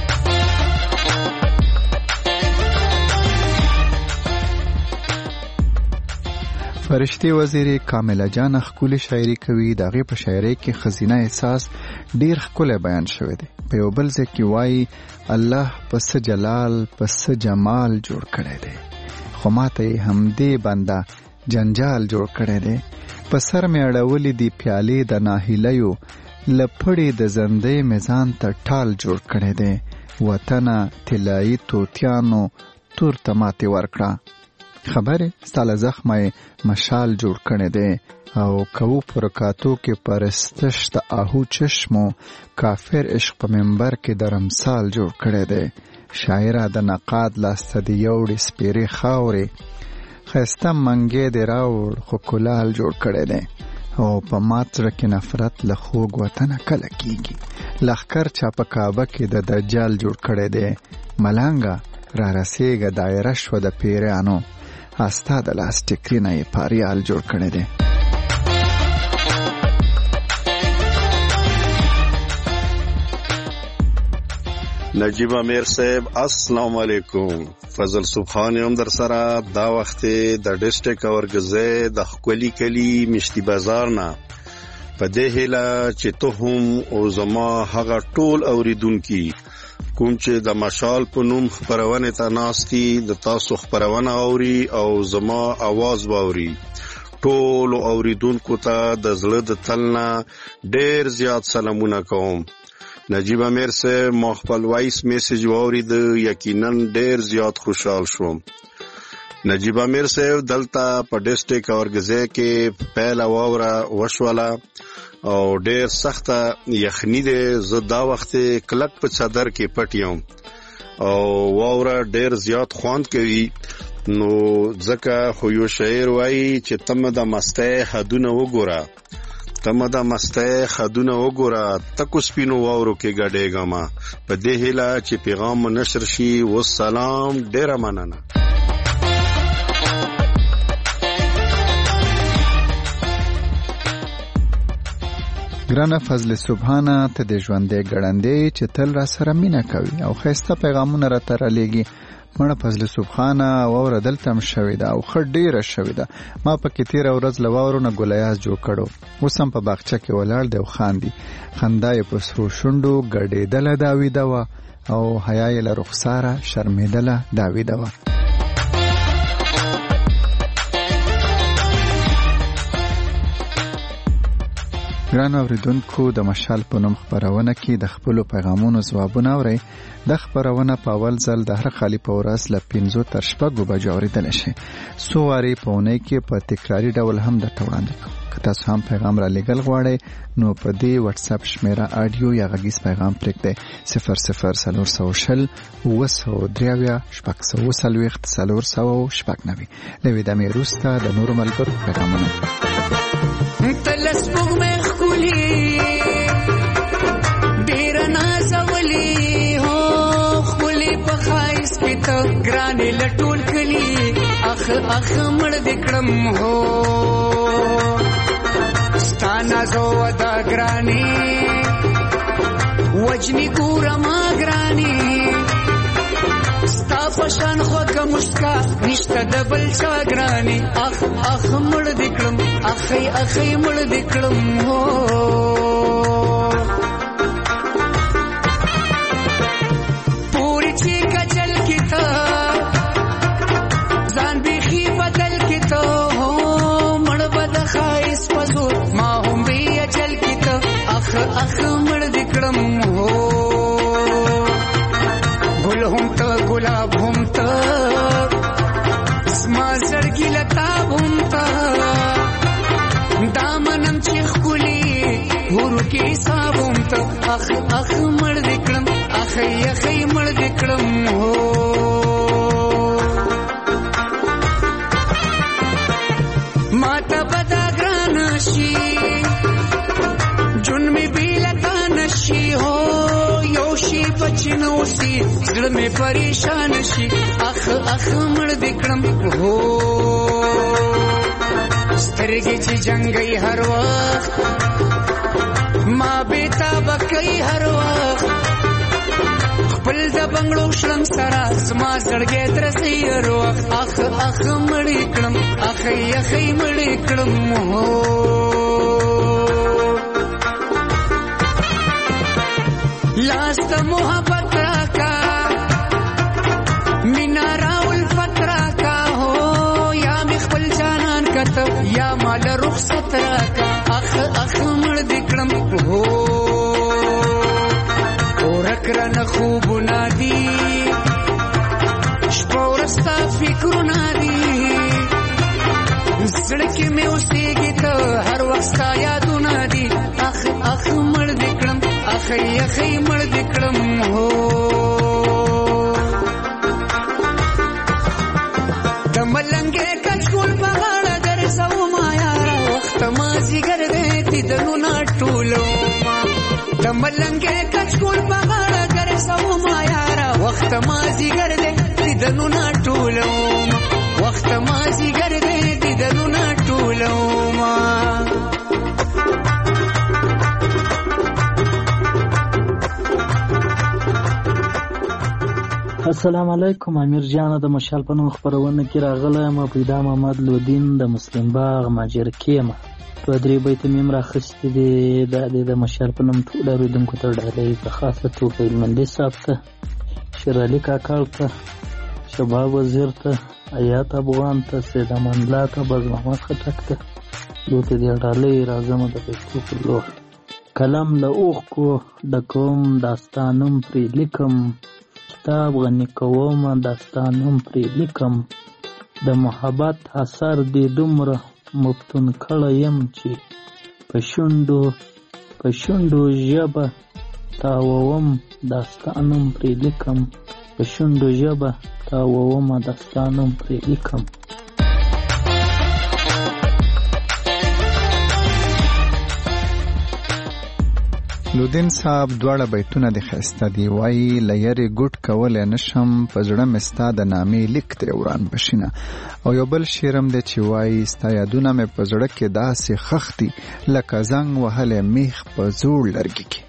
Speaker 5: فرشتي وزیرې کامله جان ښکلې شاعري کوي. د هغې په شاعرۍ کې ښځینه احساس ډېر ښکلی بیان شوی دی. په یو بل ځای کې وایي الله په څه جلال په څه جمال جوړ کړی دی، خو ماته یې همدې بنده جنجال جوړ کړی دی. په سر مې اړولې دي پیالې د ناهیلیو، له پړې د زندۍ مې ځان ته ټال جوړ کړی دی. وطنه طلایي توتیانو تور ته ماتې ورکړه، خبرې ستا له زخمه یې مشال جوړ کړی دی. او کوو په رکاتو کې پرستش د آهو چشمو، کافر عشق په منبر کې د رمسال جوړ کړی دی. شاعره د نقاد لاسته د یوړې سپیرې خاورې، ښایسته منګی دې راوړ خو کلال جوړ کړی دی. او په مات زړه کې نفرت له خوږ وطنه کله کیږي، لښکر چا په کعبه کې د دجال جوړ کړی دی. ملنګه را رسېږه دایره شوه د پیریانو، استا د لاس ټکري نه یې پاریال جوړ کړی دی.
Speaker 16: نجیب امیر صاحب السلام علیکم. فضل سبحان هم در سره دا وخت د ډسټریکټ اورګزې د خپلی کلی مشتي بازار نه په دې هیله چې ته هم او زما هغه ټول اوریدونکي کوم چې د مشال په نوم خبرونه ته ناستي د تاسو خبرونه اوري او زما आवाज باوري، ټول اوریدونکو ته د زړه د تلنا ډېر زیات سلامونه کوم. نجیب امیر سے ما خپل وایس میسج واورید، یقینا ډیر زیات خوشحال شوم. نجیب امیر سے دلته په ډسټریکټ اورګزې کې پهلا واوره وشوله او ډیر سخته یخنی ده. زه دا وخت کلک په صدر کې پټیوم او واوره ډیر زیات خوند کوي. نو ځکه خو یو شاعر وایي چې تم د مسته حدونه وګوره، تمه دا مسته خدونه وګوره، تکو سپینو واورو کې ګډېږه ما په دې هیله چې پیغام نشر شي. والسلام، ډېره مننه.
Speaker 5: ګرانه فضل سبحانه ته د ژوندې ګړندې چې تل را سره مینه کوي او ښایسته پیغامونه راته رالیږي. مړه فضل سبحانه واوره دلته هم شوې ده او ښه ډېره شوې ده. ما پکې تېره ورځ له واورو نه ګولیاس جوړ کړو، اوس هم په باغچه کې ولاړ دی او خاندي. خندا یې په سرو شونډو ګډېدله دا ویده وه او حیا یې له رخساره شرمېدله دا ویده وه. ګرانو اورېدونکو، د مشال په نوم خپرونه کې د خپلو پیغامونو ځوابونه اورئ. د خپرونه په اول ځل د هر خالي په ورځ له پنځو تر شپږو بجو اورېدلی شي. څو وارې په اونۍ کې په تکراري ډول هم درته وړاندې کوم. که تاسو هم پیغام را لیږل غواړئ نو په دې واتساپ شمیره آډیو یا غږیز پیغام پرېږدئ: صفر صفر څلور سوه شل اووه سوه درې اویا شپږ سوه څلوېښت څلور سوه شپږ نوي. له ویدمې وروسته د نورو ملګرو پیغامونه.
Speaker 17: ډېره نازولې هو خولې په ښایست کې ته ګرانې له ټول کلي، اخ اخ مړ دې کړم هو ستا نازو وده ګرانې وجنی ګوره ما ګرانې ستا په شان خوږه مسکا نشته د بل چا ګرانې اخ اخ مړ دې کړم اخی اخی مړ دې کړم هو پوری چې کچل کی تا ځان بیخي بدل کی تا مړ بد خایس پزور ما هم بی اجل کی تا اخ اخ مړ دې کړم هو ګل هم ته ګلاب هم ته زما زړګي لتاب هم ته دامنم چې ښکلي هورو کې حساب هم ته اخ اخ مړ دې کړم اخی اخی مړ دې کړم هو ما ته به دا ګرانه شي جون مې بېلتا نشي هو یو شي بچ نه اوسي زړه مې پریشان شي اخ اخ مړ دې کړم هو سترګې چې جنګي هر وخت ما بېتابه کوي هر وخت خپل د بنګړو شرنګ سره زما زړګی درسي هر وخت اخ اخ مړ دې کړم اخی اخی مړ دې کړم هو لاس ته محبت راکا مینا راول فتراکا هو یا می خپل جانان کته یا مال رخصت راکا اخ اخ مړ دې کړم هو اورک رانه خوب نادي شپه ورستا فکر نادي زړه کې مې اوسېږي ته هر وخت ستا یادونه دي اخ اخ مړ دې کړم اخی اخی مړ دې کړم هو د ملنګې کچکول په غاړه درځو ما یاره وخت مازدیګر دی دیدنونه ټولوما د ملنګې کچکول په غاړه درځو ما یاره وخت مازدیګر دی دیدنونه ټولوما وخت مازدیګر دی دیدنونه ټولوما
Speaker 18: السلام علیکم. امیر جان د مشال په نوم خپرونه کې راغلی یم. پیدا محمد لودین د مسلم باغ ماجرکې یم. دوه درې بیته مې هم راخیستي دي. دا دی د مشال په نوم ټولو اورېدونکو ته ډالۍ په خاصه توګه هلمندي صاحب ته، شیرعلي کاکړ ته، شباب وزیر ته، ایات افغان ته، سید امان الله ته، باز محمد خټک ته دوی ته دې ډالۍ راځمه د پښتو پر لور. قلم له اوښکو ډکوم داستانم پرې لیکم، کتاب غني کوم داستانم پرې لیکم، د محبت اثر دې دومره مفتون کړی یم چې په شونډو په شونډو ژبه تاووم داستانم پرې لیکم، په شونډو ژبه تاووم داستانم پرې لیکم.
Speaker 5: لودین صاحب دواړه بیتونه د ښایسته دي. وایي له یرې ګوټ کولی نشم، په زړه مې ستا د نامې لیک ترې وران بشینه. او یو بل شعر هم دی چې وایي ستا یادونه مې په زړه کې داسې خښ دي لکه زنګ وهلی میخ په زوړ لرګي کې.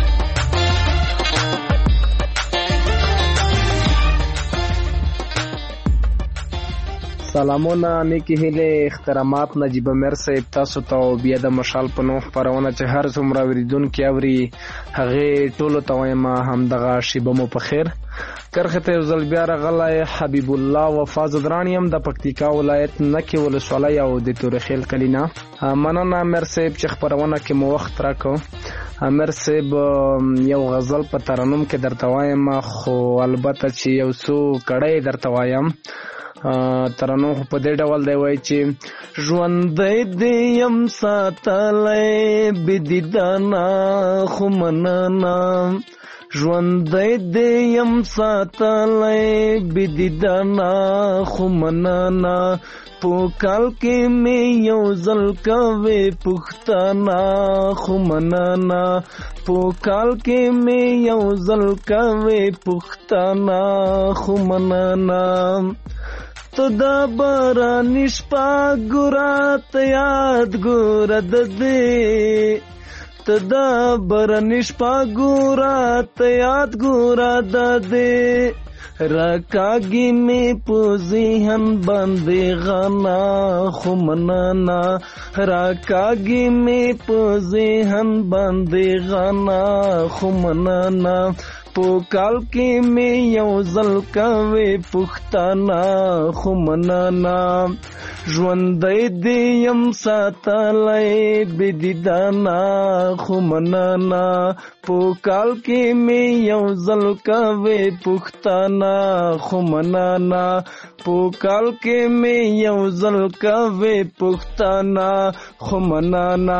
Speaker 19: سلامونه، نیکی هیله، احترامات. نجیب امیر صاحب تاسو ته بیا د مشال په نوم خپرونه چې هر څومره اوریدونکي اوري هغې ټولو ته وایم همدغه شیبه مو په خیر. کرښې ته یو ځل بیا راغلی حبیب الله وفا زدران یم د پکتیکا ولایت نکې ولسوالۍ او د تورخیل کلي نه. مننه امیر صاحب چې خپرونه کې مو وخت راکړ. امیر صاحب یو غزل په ترنم کې درته وایم، خو البته چې یو څو کړی درته وایم. ترنم خو په دې ډول دی وایي چې ژوندی دې یم ساتلی بېدیدانه خو مننه، ژوندی دې یم ساتلی بېدیدانه خو مننه، په کال کې مې یو ځل کوې پوښتنه خو مننه، په کال کې مې یو ځل کوې پوښتنه خو مننه. ته دا باراني شپه ګوره ته یاد ګوره د دې،
Speaker 4: ته دا برنش پا ګورا ته یاد ګورا د دې راکاږي مې په ذهن باندې غانا خو منانا راکاږي مې په ذهن باندې غانا خو منانا په کال کې مې یو ځل کوي پښتانه خو منانا ژوندی دې یم ساتلی بېدیدانه خو منانا په کال کې مې یو ځل کوي پښتانه خو منانا په کال کې مې یو ځل کوي پښتانه خو منانا.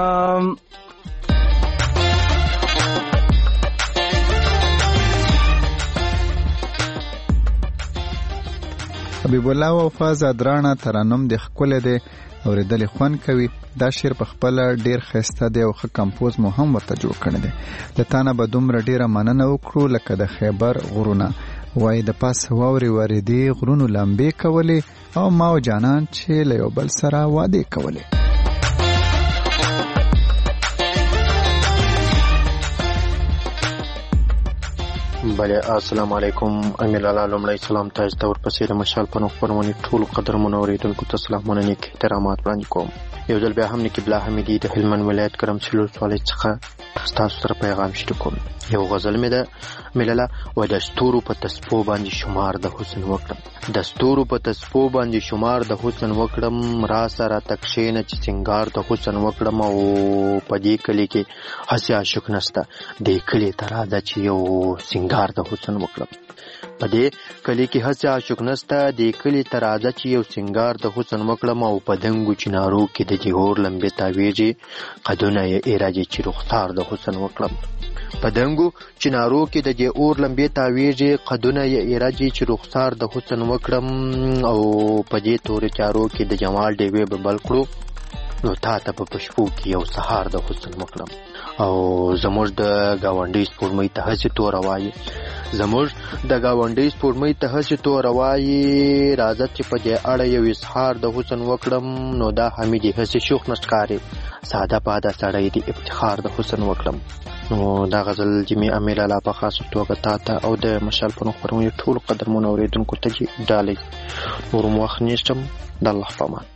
Speaker 5: حبیب الله وفا زادرانه ترانم د ښکلی دی اورېدلې خوند کوي. دا شعر په خپله ډېر ښایسته دی او ښه کمپوز مو هم ورته جوړ کړی دی. له تا نه به دومره ډېره مننه وکړو لکه د خیبر غرونه وایي د پاسه واورې وارېدې غرونو لمبې کولې او ما او جانان چې له یو بل سره وعدې کولې.
Speaker 20: بله السلام علیکم. امیر لالا لومړی سلام تاسو ته ورپسې د مشال په نوم خپرونې ټولو قدرمنو اورېدونکو ته سلامونه نیک احترامات وړاندې کوم. یو ځل بیا هم نقیب الله حمیدي د هلمند ولایت ګرمسیر ولسوالۍ څخه ستاسو سره پیغام شریک کوم. یو غزل مې ده ملله و د ستورو په تسپو باندې شمار د حسن وکړم د ستورو په تسپو باندې شمار د حسن وکړم را سره تکشینه چې سنگار د حسن وکړم او په دې کلی کې هسې عاشق نسته دې کلی ته راځه چې یو سنگار د حسن وکړم په دې کلی کې هسې عاشق نسته دې کلی ته راځه چې یو سنگار د حسن وکړم او په دنګو چنارو کې د جهور لمبې تاویږي قدونه یې ایراجي چې رخسار د حسن وکړم په دنګو چنارو کې د جهور لمبې تاویږي قدونه یې ایراجي چې رخسار د حسن وکړم او په دې تورې چارو کې د جمال ډیوې به بل کړو نو تا ته په پشپو کې یو سهار د حسن وکړم او زموږ د گاونډي سپوږمۍ ته هسې توره وایي زموږ د گاونډي سپوږمۍ ته هسې توره وایي راځه چې په دې اړه یو اظهار د حسن وکړم نو دا حمیدي هسې شوخ نه ښکاري ساده پاده سړی د افتخار د حسن وکړم. نو دا غزل جمعي امیر لالا په خاصه توګه تا ته او د مشال په نوم خپرونې ټولو قدرمنو اورېدونکو ته ډالۍ نور مو وخت نیسم د الله په امان.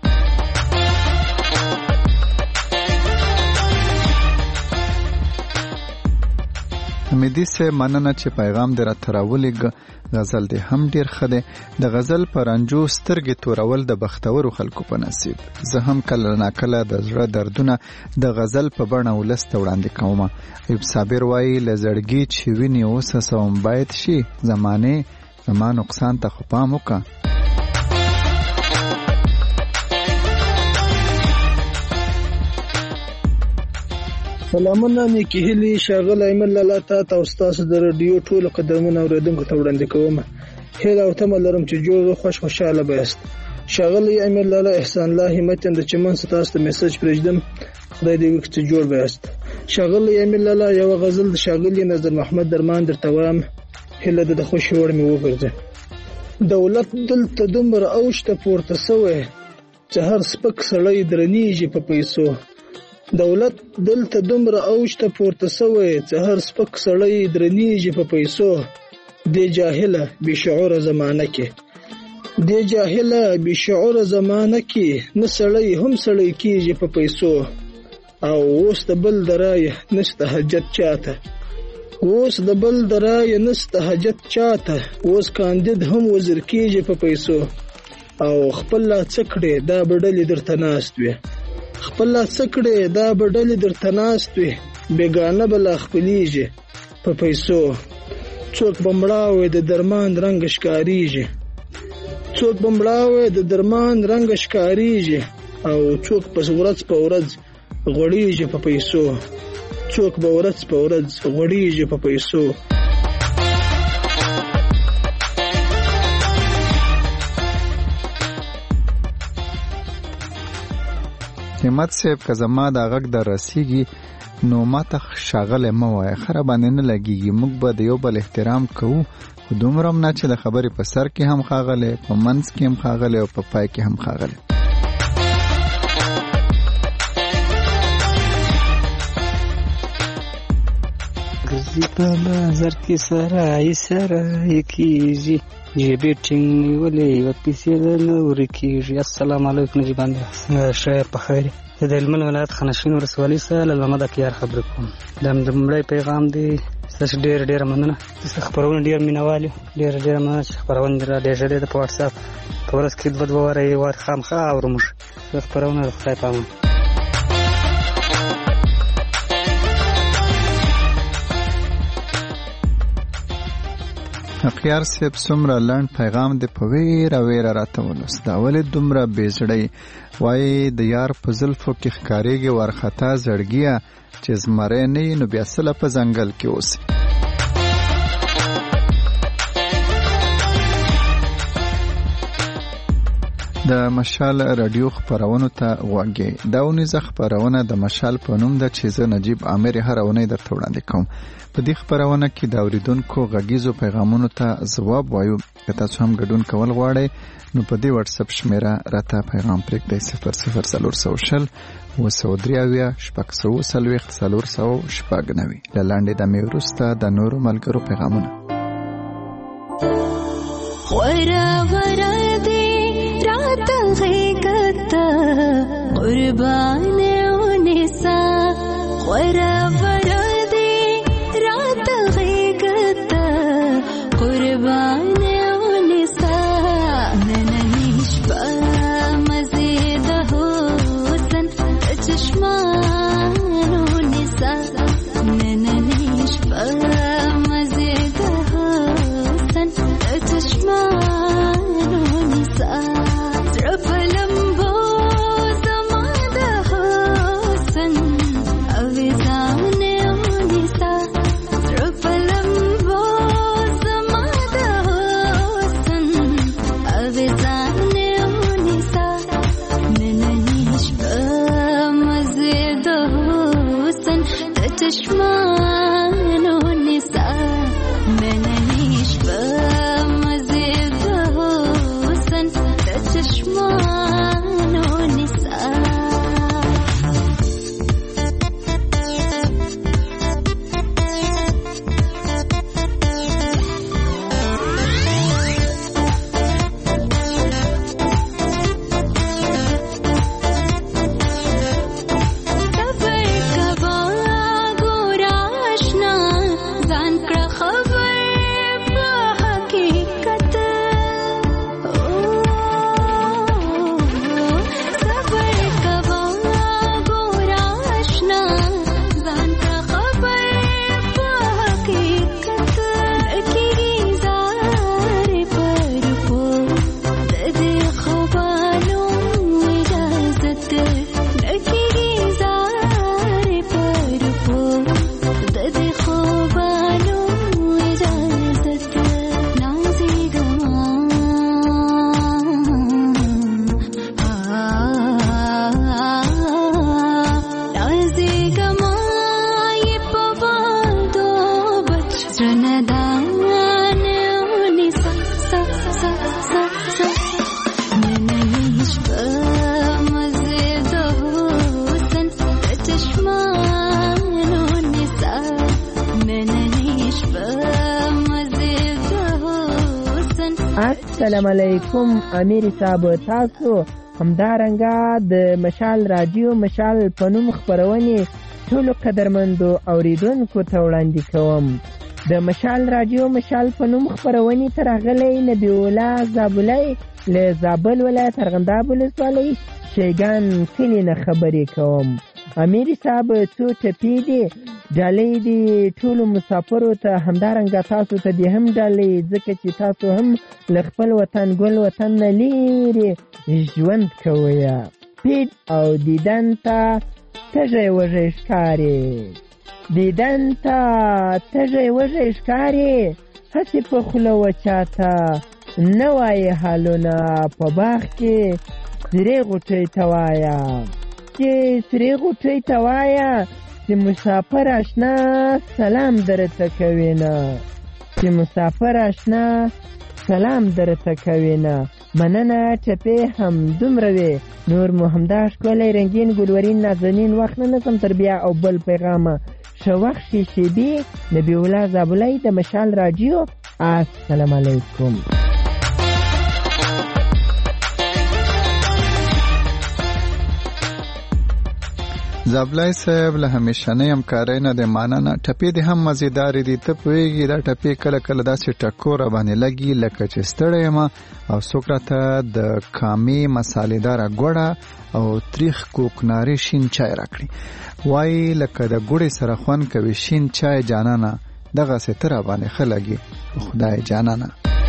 Speaker 5: حمیدي صاحب مننه چې پیغام دې راته راولېږه. غزل دې هم ډېر ښه دی. د غزل په رنجو سترګې تورول د بختورو خلکو په نصیب. زه هم کله ناکله د زړه دردونه د غزل په بڼه ولس ته وړاندې کومه. ایوب صابر وایي له زړګي چې وینې اوس هڅوم باید شي زمانې زما نقصان ته خو پام وکړه.
Speaker 21: سلامونه نیکې هیلې ښاغلی امیر لالا تا ته او ستاسو د راډیو ټولو قدرمنو اورېدونکو ته وړاندې کوم. هیله او تمه لرم چې جوړ خوش خوشحاله به یاست. ښاغلی امیر لالا احسان الله همت یم د چمن څخه تاسو ته میسج پرېږدم. خدای دې وکړي چې جوړ به یاست. ښاغلی امیر لالا یوه غزل د ښاغلي نظر محمد درمان درته وایم هیله ده د خوښې وړ مې وګرځي. دولت دلته دومره اوج ته پورته سوی چې هر سپک سړی درنیږي په پیسو. دولت دلته دومره اوج ته پورته سوی چې هر سپک سړی درنیږي په پیسو. دې جاهله بې شعوره زمانه کې دې جاهله بې شعوره زمانه کې نه سړی هم سړی کېږي په پیسو. او اوس د بل د رایه نشته حاجت چاته اوس د بل د رایه نشته حاجت چاته اوس کاندید هم وزیر کېږي په پیسو. او خپل لا څه کړې دا به ډلې درته ناست وي خپل لا څه کړې دا به ډلې درته ناست وي بېګانه به لا خپلېږي په پیسو. څوک به مړاوی د درمان رنګ ښکارېږي څوک به مړاوی د درمان رنګ ښکارېږي او څوک په ورځ په ورځ غوړېږي په پیسو څوک به ورځ په ورځ غوړېږي په پیسو.
Speaker 5: همت صاحب که زما دا غږ در رسیږي نو ما ته ښاغلی مه وایه خره باندې نه لګېږي. موږ به د یو بل احترام کوو خو دومره هم نه چې د خبرې په سر کې هم ښاغلی په منځ کې هم ښاغلی او په پای کې هم ښاغلی.
Speaker 2: ورځي په بازار کې سرای سرای کیږي جیبې ټینګ نیولې یوه پیسې د نه ورکېږي. السلام علیکم نجیب اندر ښه په خیر زه د هلمند ولایت خانشین ولسوالۍ څخه له محمد اکیار خبرې کوم. دا د لومړی پیغام دی ستاسو ډېره ډېره مننه. ستاسو خپرونه ډېر مینهوال یو ډېره ډېره مننه چې خپرونه دې رالېږلې ده په وټساپ. په ورځ کې دوه دوه واره یې وار خامخا اورو موږ ستاسو خپرونه د خدای په امان.
Speaker 5: اخیار صاحب څومره لنډ پیغام دی په ویره ویره راته ولوست. دا ولې دومره بېزړی وایي د یار په زلفو کې ښکارېږي وارخطا زړګیه چې زمری نه یې نو بیا سله په ځنګل کې اوسي. د مشال رادیو خپرونو ته غوږی. دا اونیزه خپرونه د مشال په نوم ده چې زه نجیب عامر هر اونۍ درته وړاندې کوم. په دې خپرونه کې د اوریدونکو غږیزو پیغامونو ته ځواب وایو. که تاسو هم ګډون کول غواړئ نو په دې واتساپ شمیره راته پیغام پرېږدئ صفر صفر څلور سوه شل اوه سوه درې اویا شپږ سوه څلوېښت څلور سوه شپږ نوي. له لنډې دمې وروسته د نورو ملګرو پیغامونه.
Speaker 22: غوره غوره دې راته غېږته قربانې ونیسه. غوره غوره دې راته غېږته قربانې ونیسه. نننۍ شپه مزې د حسن د چشمانو نیسه. نننۍ شپه مزې د حسن د چشمانو نیسه. زړه په لمبو زما د حسن اویزانې ونیسه. زړه په لمبو زما د حسن اویزانې ونیسه. نننۍ شپه مزې د حسن د چشمانو نیسه. نننۍ شپه مزې د حسن د چشمانو نیسه.
Speaker 23: السلام علیکم امیر صاحب، تاسو همدارنګه د مشال رادیو مشال په نوم خپرونې ټولو قدرمندو اوریدونکو ته وړاندې کوم. د مشال رادیو مشال په نوم خپرونې ته راغلی نبی الله زابلی له زابل ولایت ارغنداب ولسوالۍ شیګان کلي نه خبرې کوم. امیر صاحب څو ټپې دي ډالۍ دي ټولو مسافرو ته، همدارنګه تاسو ته دې هم ډالۍ، ځکه چې تاسو هم له خپل وطن ګل وطن نه لیرې ژوند کوئ. پیډ او دیدن ته تږی وږی ښکارې، دیدن ته تږی وږی ښکارې، هسې په خوله وچاته نه وایې حالونه، په باغ کې سرې غوټۍ ته وایه چې سرې غوټۍ ته وایه چې مسافر اشنا سلام درته کوي نه، چې مسافر اشنا سلام درته کوي نه. مننه ټپې هم دومره وي، نور مو همدا ښکلی رنګین ګلورین نازنین وخت نه نسم تر بیا او بل پیغامه ښه وخت ښې شېبې. نبي الله زابلی د مشال راډیو. السلام علیکم.
Speaker 5: زابلای صاحب له همیشنۍ همکارۍ نه د مننه. ټپې دې هم مزیدارې دي. ته پوهېږي دا ټپې کله کله داسې ټکوره باندې لګي لکه چې ستړی یم او څوک راته د کامې مسالېداره ګوړه او تریخ کوکناري شین چای راکړي. وایي لکه د ګوړې سره خوند کوي شین چای جانانه، دغسې ته راباندې ښه لګي خدای جانانه.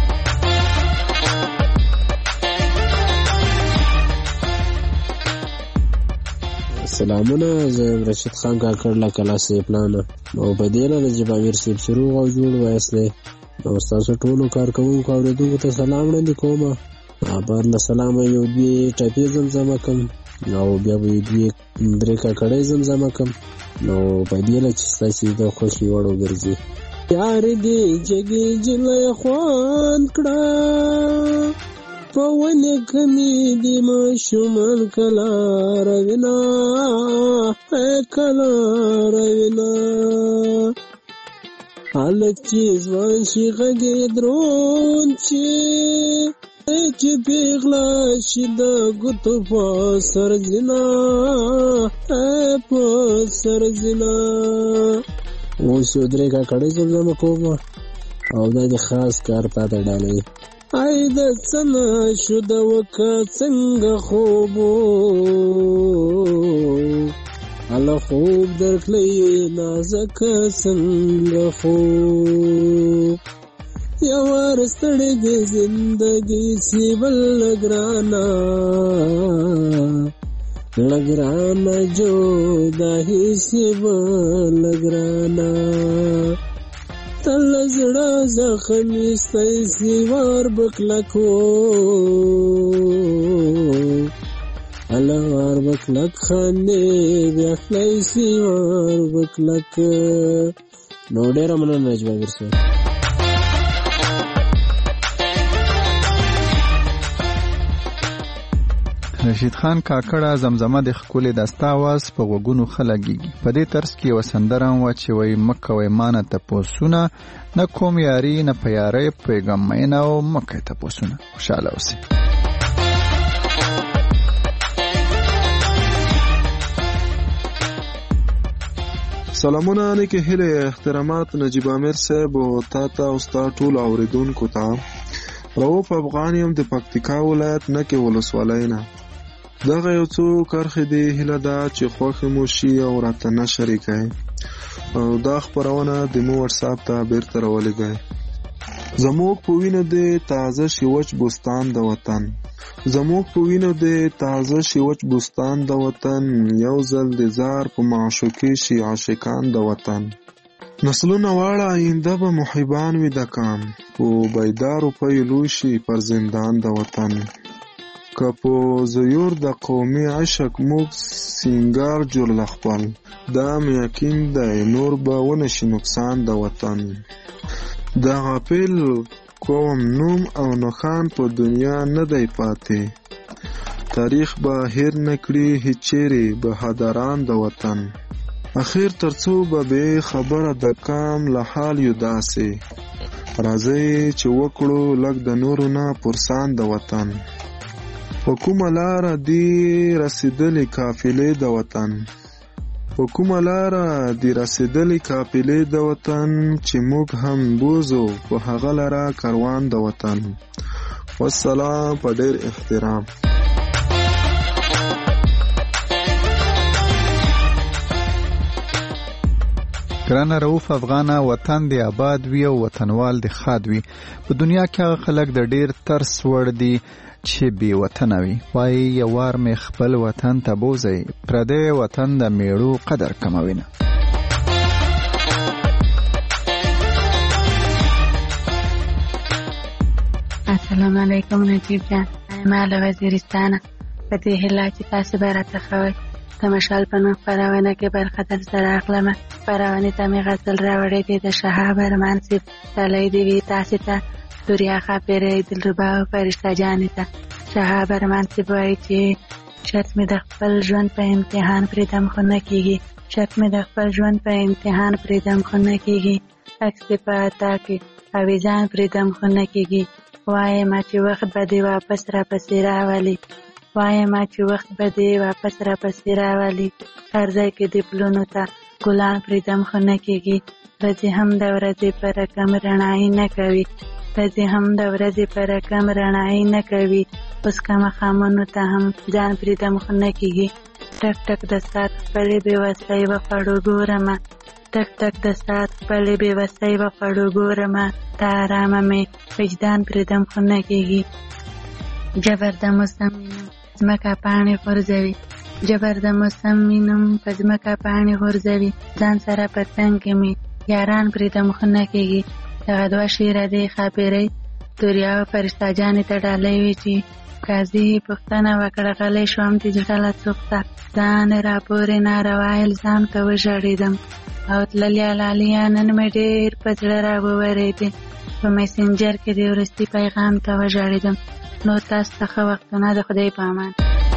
Speaker 1: سلامونه، زه رشید خان کاکړ له کلاسې پلانه او په دې نه نجیب امیر صاحب سروغ او جوړ وایست دی او ستاسو ټولو کارکوونکو اورېدونکو ته سلام وړاندې کوم. بعد له سلامه یو دوې ټپې زمزمه کړم او بیا به یې دوې درې کاکړۍ زمزمه کړم نو په دې نه چې ستاسې د خوښې وړ وګرځي. یار دې جګې جلۍ خوند کړه په ونې کمې دې ماشومان کله روینا کله روینا هلک چې ځوان شي غږې درون چې چې پیغله شي د ګوتو په سر ځینا په سر ځینا. اوس یو درې کاکړۍ زمزمه کوم او دا د خاص کار پاته ډالۍ. ای د څنه شو د وکه څنګه خوبو الله خوب درکلی نازکه څنګه خوب یوار ستړی د زندګي سی بل لګرانا لګرانا جو داهی سی بل لګرانا تل زړه زخمي ستایسي وار بکلکو الله وار بکلک خاندې بیا خلایسي وار بکلک. نو ډېره مننه نجیب امیر صاحب.
Speaker 5: رشید خان کاکړه زمزمه د ښکلې دسته اواز په غوږونو ښه لګېږي. په دې طرز کې یوه سندره هم وه چې وایي مه کوئ مانه تپوسونه نه کوم یاري نه په یارۍ پوهېږم مینه او مه کوئ تپوسونه. خوشحاله اوسئ.
Speaker 3: سلامونه نیکې هیلې احترامات نجیب امیر صاحب او تا ته او ستا ټولو اورېدونکو ته. رؤوف افغان یم د پکتیکا ولایت نکې ولسوالۍ نه. دغه یو څو کرښې دې هیله ده چې خوښې مو شي او راته نشر یې کړئ او دا خپرونه د مو وټساپ ته بیرته راولېږئ. زموږ په وینو دې تازه شي وچ بوستان د وطن، زموږ په وینو دې تازه شي وچ بوستان د وطن، یو ځل د زار په معشوقې شي عاشقان د وطن. نسلونه واړه آینده به محبان وي د کام، په بیدارو پیلو شي پر زندان د وطن. که په زیور د قومي عشق موږ سینګار جوړ لخپل، دا مې یقین دی نور به ونشي نقصان د وطن. د غافل قوم نوم او نښان په دنیا نه دی پاتې، تاریخ به هیر نکړي هیڅ چیرې بهادران د وطن. اخیر ترڅو به بې خبره د کام له حال یو داسې، راځئ چې وکړو لږ د نورو نه پرسان د وطن. په کومه لاره دی رسېدلې قافلې د وطن، په کومه لاره دی رسېدلې قافلې د وطن، چې موږ هم بوزو په هغه لاره کاروان د وطن. والسلام په ډېر احترام.
Speaker 5: ګرانه رؤوف افغانه، وطن دی آباد وي او وطنوال دی خاد وي. په دنیا کې هغه خلک د ډېر ترس وړ دي چې بې وطنه وي. وایي یو وار مې خپل وطن ته بوځئ، پردی وطن د میړو قدر کموي نه.
Speaker 15: السلام علیکم نجیب جان، ما له وزیرستانه په دې هیله چې تاسو به راته ښه وایي. د مشال په نوم خپرونه کې برخه درسره اخلمه. خپرونې ته مې غزل راوړی دی د شهاب ارمان صاحب. ډالۍ دې وي تاسې ته، سوریا ښاپیرۍ، دلربا او فرشته جانې ته. شهاب ارمان صاحب وایي چې شرط مې د خپل ژوند په امتحان پرېږدم خو نه کېږي شرط مې د خپل ژوند په امتحان پرېږدم خو نه کېږي عکس دې په عطا کې اویزان پرېږدم خو نه کېږي وایم چې وخت به دې واپس راپسې راولي وایم چې وخت به دې واپس راپسې راولي هر ځای کې دې پلونو ته ګلان پرېږدم خو نه کېږي ورځې هم د ورځې په رقم رڼایي نه کوي ورځې هم د ورځې په رقم رڼایي نه کوي اوس که ماښامونو ته هم ځان پرېږدم خو نه کېږي ټک ټک د ساعت خپلې بېوسۍ وخوړو ګورمه ټک ټک د ساعت خپلې بېوسۍ وخوړو ګورمه د ارامه مې وجدان پرېږدم خو نه کېږي جبر د موسم وینم ځمکه پاڼې غورځوي جبر د موسم وینم په ځمکه پاڼې غورځوي ځان سره په څنګ کې مې یاران پرېږدم خو نه کېږي دغه دوه شعره دې ښاپېرۍ دوریا او فرشته جانې ته ډالۍ وي چې قاضي پوښتنه وکړه غلی شوم چې زړه له څوخته ځان راپورې ناروا الزام ته وژړېدم او تللیا لالیا نن مې ډېر په زړه راوورېدې په میسنجر کې د وروستي پیغام ته وژړېدم نو تاسو ته ښه وختونه د خدای په امان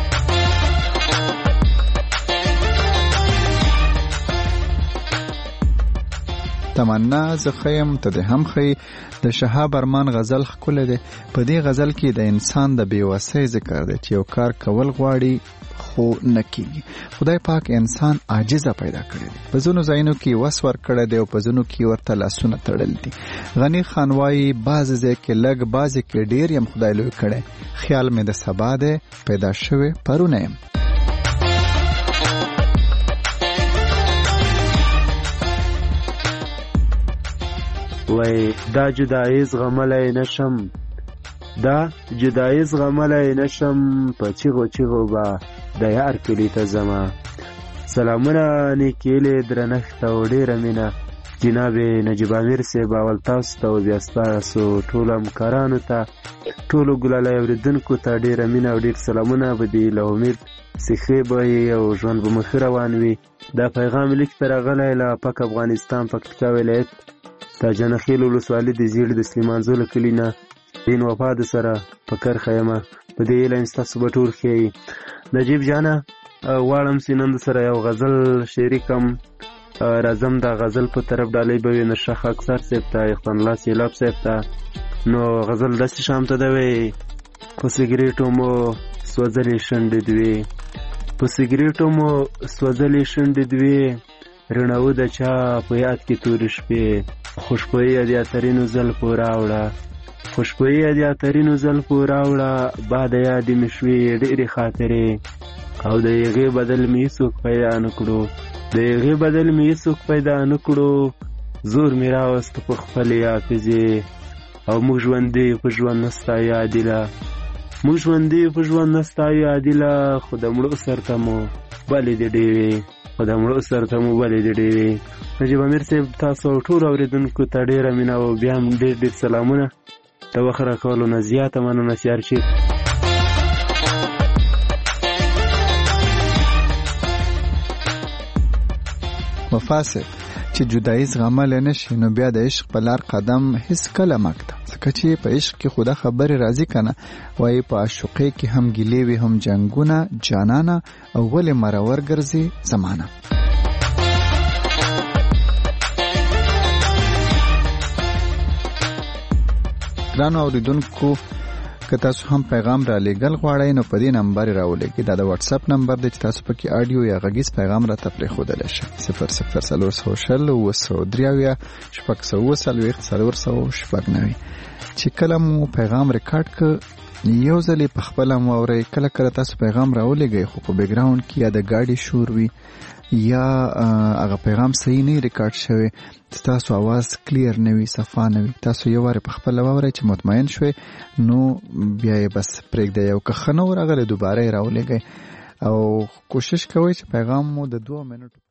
Speaker 5: تمنا زه خیم ته د هم خی د شهاب ارمان غزل ښکلی دی په دې غزل کې د انسان د بېوسۍ ذکر دی چې یو کار کول غواړي خو نه کېږي خدای پاک انسان عاجزه پیدا کړی دی په ځینو ځایونو کې وس ورکړی دی او په ځینو کې ورته لاسونه تړل دي غني خان وایي بعضې ځای کې لږ بعضې کې ډېر یم خدای لوی کړی خیال مې د سبا دی پیدا شوی پرونه یم
Speaker 6: وای دا جدایي زغملی نشم دا جدایي زغملی نشم په چیغو چیغو به د یار کلي ته ځمه سلامونه نیکیلې درنښت او ډېره مینه جناب نجیب امیر صاحب اول تاسو ته او بیا ستاسو ټولو همکارانو ته ټولو ګلالی اورېدونکو ته ډېره مینه او ډېر سلامونه به دي له امید سیخې به او ژوند به مخې روان وي دا پیغام لیک ته راغلی له پاک افغانستان پکتیکا ولایت د جنخیل ولسوالۍ د زیړ د سلیمان زوله کلي نه دین وفا د سره په کرښه یمه په دې هیله یم ستاسو به ټول ښیي نجیب جانه غواړم چې نن د سره یو غزل شریکم راځم دا غزل په طرف ډالۍ به وي نرشاه خاکسار صاحب ته احسان الله سیلاب صاحب ته نو غزل داسې شام ته ده وی په سګریټو مو سوځلې شونډې دوې په سګریټو مو سوځلې شونډې دوې رڼاو د چا په یاد کې تورې شپې خوشبویي د اترینو زلفو راوړه خوشبویي د اترینو زلفو راوړه باد یادې مې شوې ډېرې خاطرې او د هغې بدل مې هېڅوک پیدا نه کړو د هغې بدل مې هېڅوک پیدا نه کړو زور مې راوسته په خپلې حافظې او موږ ژوندي په ژوند نه ستایو عادله موږ ژوندي په ژوند نه ستایو عادله خو د مړو سر ته مو بلې دې ډېوې خو د مړو سر ته مو بلې دې ډېوې نجیب امیر صاحب تاسو ټولو اورېدونکو ته ډېره مینه او بیا هم ډېر ډېر سلامونه د وخت راکولو نه زیاته مننه سیار شي
Speaker 5: وفا صاحب چې جدایي زغملی نه شي نو بیا د عشق په لار قدم هېڅ کله مه ږده ځکه چې په عشق کې خو دا خبرې راځي که نه وایي په عاشقۍ کې هم ګیلې وي هم جنګونه جانانه او ولې مرور ګرځي زمانه ګرانو اورېدونکو که تاسو هم پیغام را لېږل غواړئ نو په دې نمبر یې راولېږئ دا د واټساپ نمبر دی چې تاسو پکې آډیو یا غږیز پیغام راته پرېښودلی شئ صفر صفر څلور سوه شل اووه سوه درې اویا شپږ سوه اووه څلوېښت څلور سوه شپږ نوي چې کله مو پیغام ریکارډ کړ یو ځل یې پخپله مو واورئ کله کله تاسو پیغام راولېږئ خو په بیکګراونډ کې یا د ګاډي شور وي یا هغه پیغام صحیح نه ریکارډ شوی تاسو आवाज کلیر نه وي صفا نه وي تاسو یو واره په خپل واورئ چې مطمئن شوي نو بیا یې بس پرېږدئ او که ښه نه ورغلی دوباره یې راولېږئ او کوشش کوئ چې پیغام مو د دوه منټو